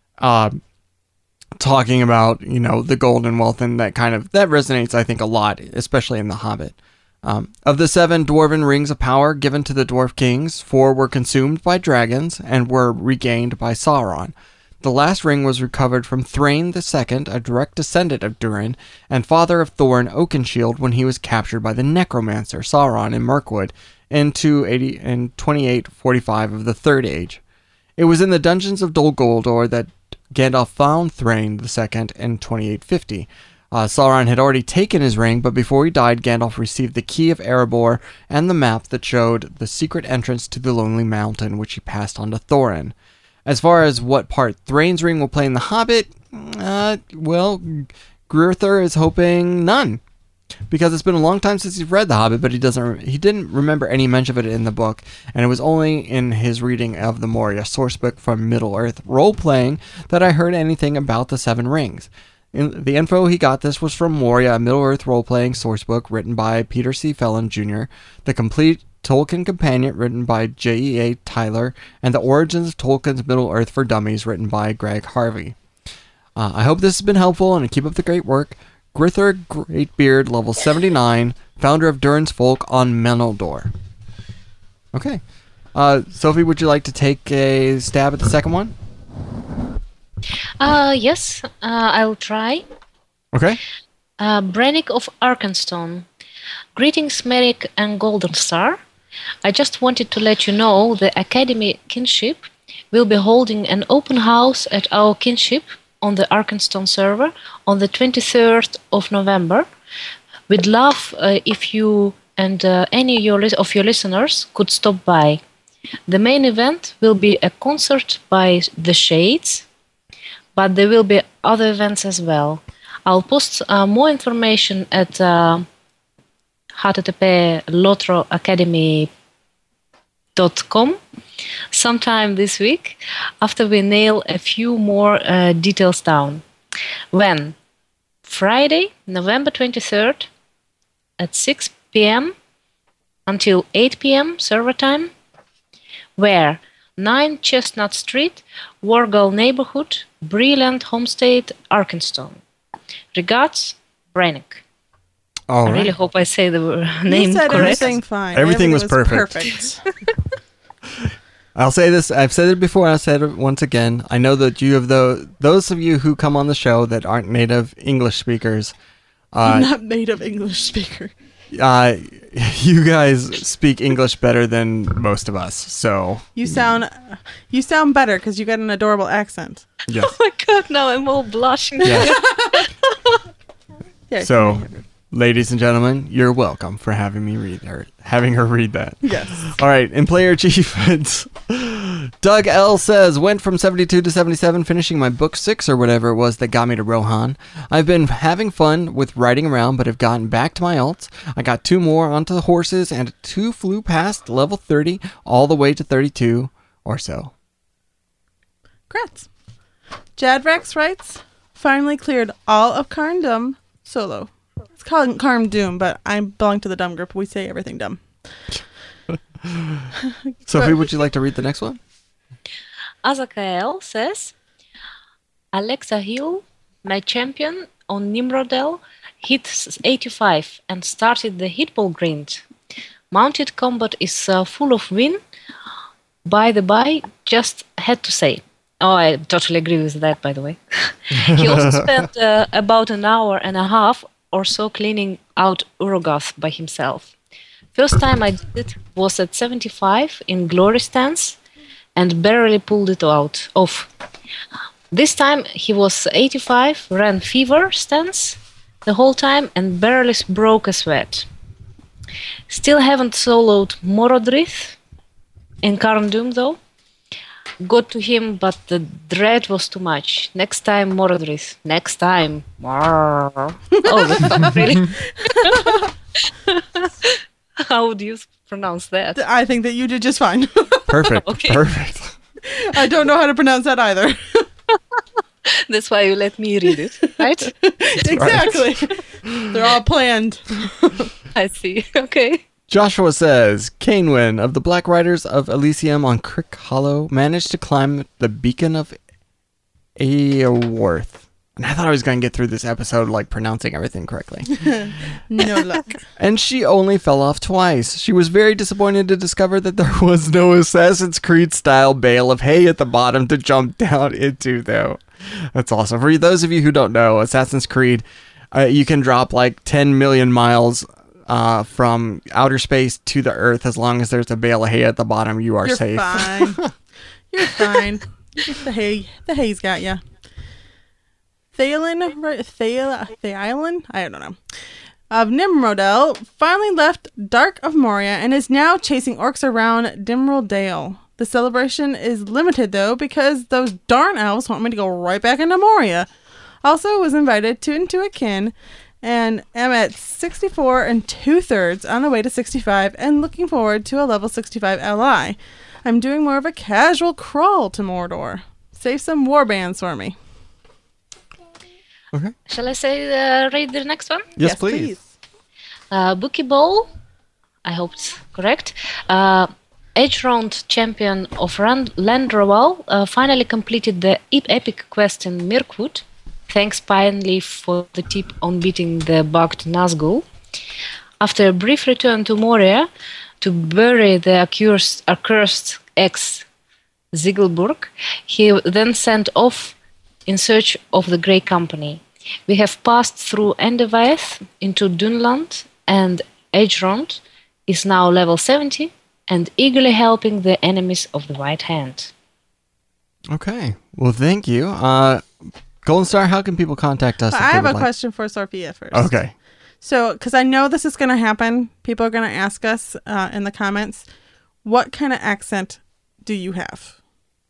talking about, the gold and wealth, and that resonates, I think, a lot, especially in The Hobbit. Of the 7 dwarven rings of power given to the dwarf kings, 4 were consumed by dragons and were regained by Sauron. The last ring was recovered from Thrain II, a direct descendant of Durin, and father of Thorin Oakenshield when he was captured by the necromancer Sauron in Mirkwood in 2845 of the Third Age. It was in the dungeons of Dol Guldur that Gandalf found Thrain II in 2850. Sauron had already taken his ring, but before he died, Gandalf received the key of Erebor and the map that showed the secret entrance to the Lonely Mountain, which he passed on to Thorin. As far as what part Thrain's ring will play in The Hobbit, Grithir is hoping none. Because it's been a long time since he's read The Hobbit, but he didn't remember any mention of it in the book, and it was only in his reading of the Moria sourcebook from Middle-earth role-playing that I heard anything about the 7 rings. The info he got this was from Moria, a Middle-earth role-playing sourcebook written by Peter C. Phelan Jr., the complete Tolkien Companion written by J.E.A. Tyler, and the Origins of Tolkien's Middle-earth for Dummies written by Greg Harvey. I hope this has been helpful, and keep up the great work. Grithir Greatbeard, level 79, founder of Durin's Folk on Meneldor. Okay. Sophie, would you like to take a stab at the second one? Yes, I'll try. Okay. Brannick of Arkenstone. Greetings, Merrick and Golden Star. I just wanted to let you know the Academy Kinship will be holding an open house at our Kinship on the Arkenstone server on the 23rd of November. We'd love if you and any of your listeners could stop by. The main event will be a concert by The Shades, but there will be other events as well. I'll post more information at http://lotroacademy.com sometime this week after we nail a few more details down. When? Friday, November 23rd at 6 p.m. until 8 p.m. server time. Where? 9 Chestnut Street, Wargal Neighborhood, Breland Homestead, Arkenstone. Regards, Brannick. I really hope I say the name You said correct. everything fine. Everything was perfect. I'll say this. I've said it before. I'll say it once again. I know that you have those of you who come on the show that aren't native English speakers. I'm not native English speaker. You guys speak English better than most of us. So You sound better because you got an adorable accent. yes. Oh my god, now I'm all blushing. Yes. Yeah. So, ladies and gentlemen, you're welcome for having her read that. Yes. All right, in player achievements, Doug L says, went from 72 to 77, finishing my book 6 or whatever it was that got me to Rohan. I've been having fun with riding around, but have gotten back to my alts. I got 2 more onto the horses, and 2 flew past level 30 all the way to 32 or so. Congrats. Jadrex writes, finally cleared all of Karn Dum solo. It's called Karn Doom, but I belong to the dumb group. We say everything dumb. Sophie, would you like to read the next one? Azakael says, Alexa Hill, my champion on Nimrodel, hit 85 and started the hitball grind. Mounted combat is full of win. By the by, just had to say. Oh, I totally agree with that, by the way. He also spent about an hour and a half or so cleaning out Urogoth by himself. First time I did it was at 75 in glory stance and barely pulled it off. This time he was 85, ran fever stance the whole time and barely broke a sweat. Still haven't soloed Morodrith in Karn Doom though. Got to him, but the dread was too much. Next time, Morodrith. Next time. Oh, really? How would you pronounce that? I think that you did just fine. Perfect. Okay. Perfect. I don't know how to pronounce that either. That's why you let me read it, right? Exactly. They're all planned. I see. Okay. Joshua says, Cainwyn of the Black Riders of Elysium on Crick Hollow managed to climb the beacon of Aorworth. And I thought I was going to get through this episode like pronouncing everything correctly. No luck. And she only fell off twice. She was very disappointed to discover that there was no Assassin's Creed style bale of hay at the bottom to jump down into, though. That's awesome. For those of you who don't know, Assassin's Creed, you can drop like 10 million miles from outer space to the Earth as long as there's a bale of hay at the bottom. You are You're safe. fine. You're fine. The hay's got you. Thalen, I don't know, of Nimrodel finally left Dark of Moria and is now chasing orcs around Dimril Dale. The celebration is limited though because those darn elves want me to go right back into Moria. Also was invited into a kin and am at 64 2/3 on the way to 65 and looking forward to a level 65 LI. I'm doing more of a casual crawl to Mordor. Save some war bands for me. Okay. Shall I read the next one? Yes, please. Bookie Bowl, I hope it's correct. Edge round champion of Landroval finally completed the epic quest in Mirkwood. Thanks Pineleaf for the tip on beating the bugged Nazgul. After a brief return to Moria to bury the accursed ex-Ziggelburg, he then sent off in search of the Grey Company. We have passed through Endevaeth into Dunland, and Edgerond is now level 70 and eagerly helping the enemies of the White Hand. Okay. Well, thank you. Golden Star, how can people contact us? I have a question for Sophia first. Okay. So, because I know this is going to happen, people are going to ask us in the comments, what kind of accent do you have?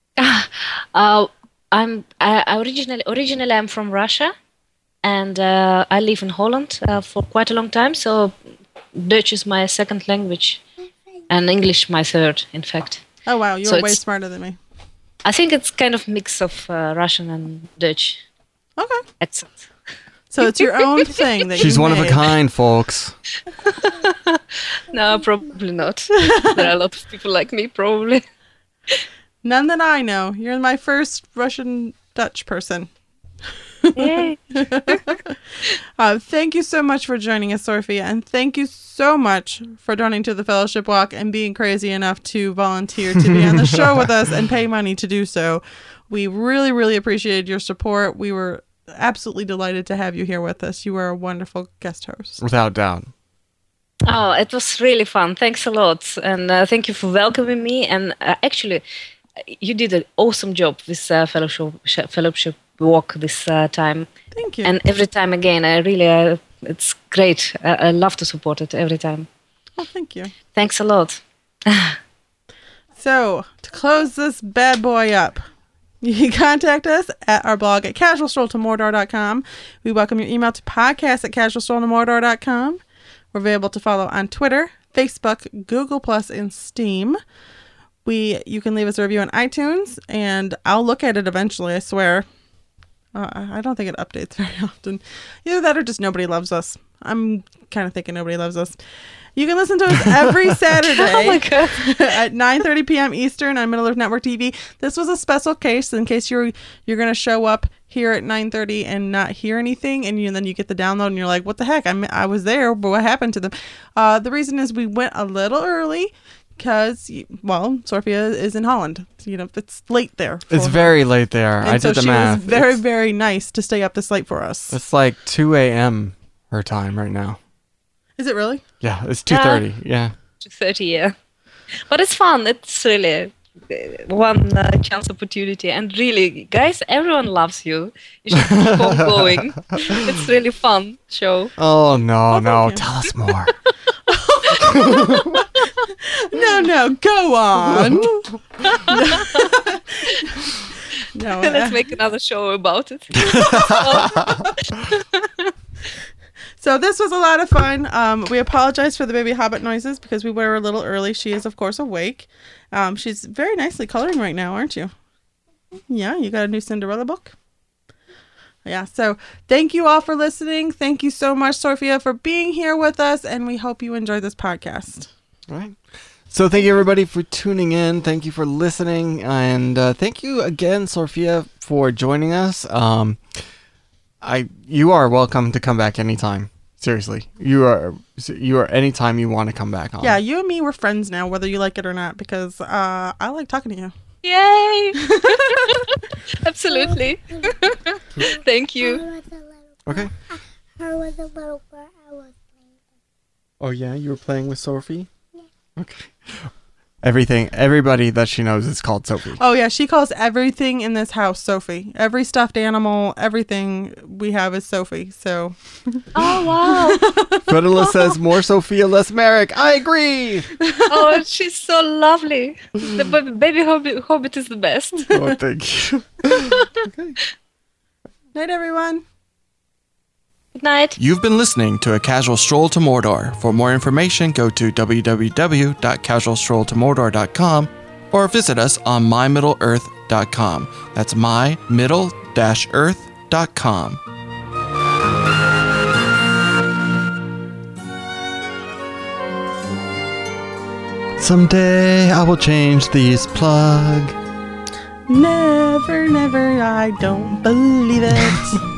Originally I'm from Russia, and I live in Holland for quite a long time. So Dutch is my second language, and English my third, in fact. Oh wow, you're way smarter than me. I think it's kind of mix of Russian and Dutch. Okay. Accent. So it's your own thing that She's you one of a made. kind, folks. No, probably not. There are a lot of people like me, probably. None that I know. You're my first Russian Dutch person. Yay. Thank you so much for joining us, Sophia, and thank you so much for donating to the Fellowship Walk and being crazy enough to volunteer to be on the show with us and pay money to do so. We really, really appreciated your support. We were absolutely delighted to have you here with us. You were a wonderful guest host. Without doubt. Oh, it was really fun. Thanks a lot. And thank you for welcoming me. And actually, you did an awesome job with Fellowship Walk this time. Thank you. And every time again, I really, it's great. I love to support it every time. Oh, thank you. Thanks a lot. So, to close this bad boy up, you can contact us at our blog at casualstrolltomordor.com. We welcome your email to podcast@casualstrolltomordor.com. We're available to follow on Twitter, Facebook, Google+, and Steam. You can leave us a review on iTunes, and I'll look at it eventually, I swear. I don't think it updates very often. Either that or just nobody loves us. I'm kind of thinking nobody loves us. You can listen to us every Saturday Oh my God. at 9:30 p.m. Eastern on Middle Earth Network TV. This was a special case in case you're going to show up here at 9:30 and not hear anything, and then you get the download and you're like, what the heck? I was there, but what happened to them? The reason is we went a little early because, well, Sophia is in Holland. It's late there. It's for her. very late there. And I so did the she math. was very, very nice to stay up this late for us. It's like 2 a.m. her time right now. Is it really? Yeah, it's 2:30. Yeah. 30, yeah. But it's fun. It's really one chance opportunity. And really, guys, everyone loves you. You should keep on going. It's really fun show. Oh no, no! thank you. Tell us more. No, go on. No, Let's make another show about it. So this was a lot of fun. We apologize for the baby hobbit noises because we were a little early. She is, of course, awake. She's very nicely coloring right now, aren't you? Yeah, you got a new Cinderella book? Yeah, so thank you all for listening. Thank you so much, Sophia, for being here with us, and we hope you enjoyed this podcast. All right. So thank you everybody for tuning in. Thank you for listening, and thank you again, Sophia, for joining us. You are welcome to come back anytime. Seriously, you are anytime you want to come back on. Yeah, you and me, we're friends now, whether you like it or not, because I like talking to you. Yay! Absolutely. Thank you. Okay. Her was a little girl. I was playing. Oh yeah, you were playing with Sophie? Yeah. Okay. Everybody that she knows is called Sophie. Oh yeah, she calls everything in this house Sophie. Every stuffed animal, everything we have is Sophie. So. Oh wow! Fredula says more Sophia, less Merrick. I agree. Oh, she's so lovely. The baby hobbit is the best. Oh, thank you. Okay. Night, everyone. Good night. You've been listening to A Casual Stroll to Mordor. For more information, go to www.casualstrolltomordor.com or visit us on mymiddleearth.com. That's my-middle-earth.com. Someday I will change these plug. Never, never, I don't believe it.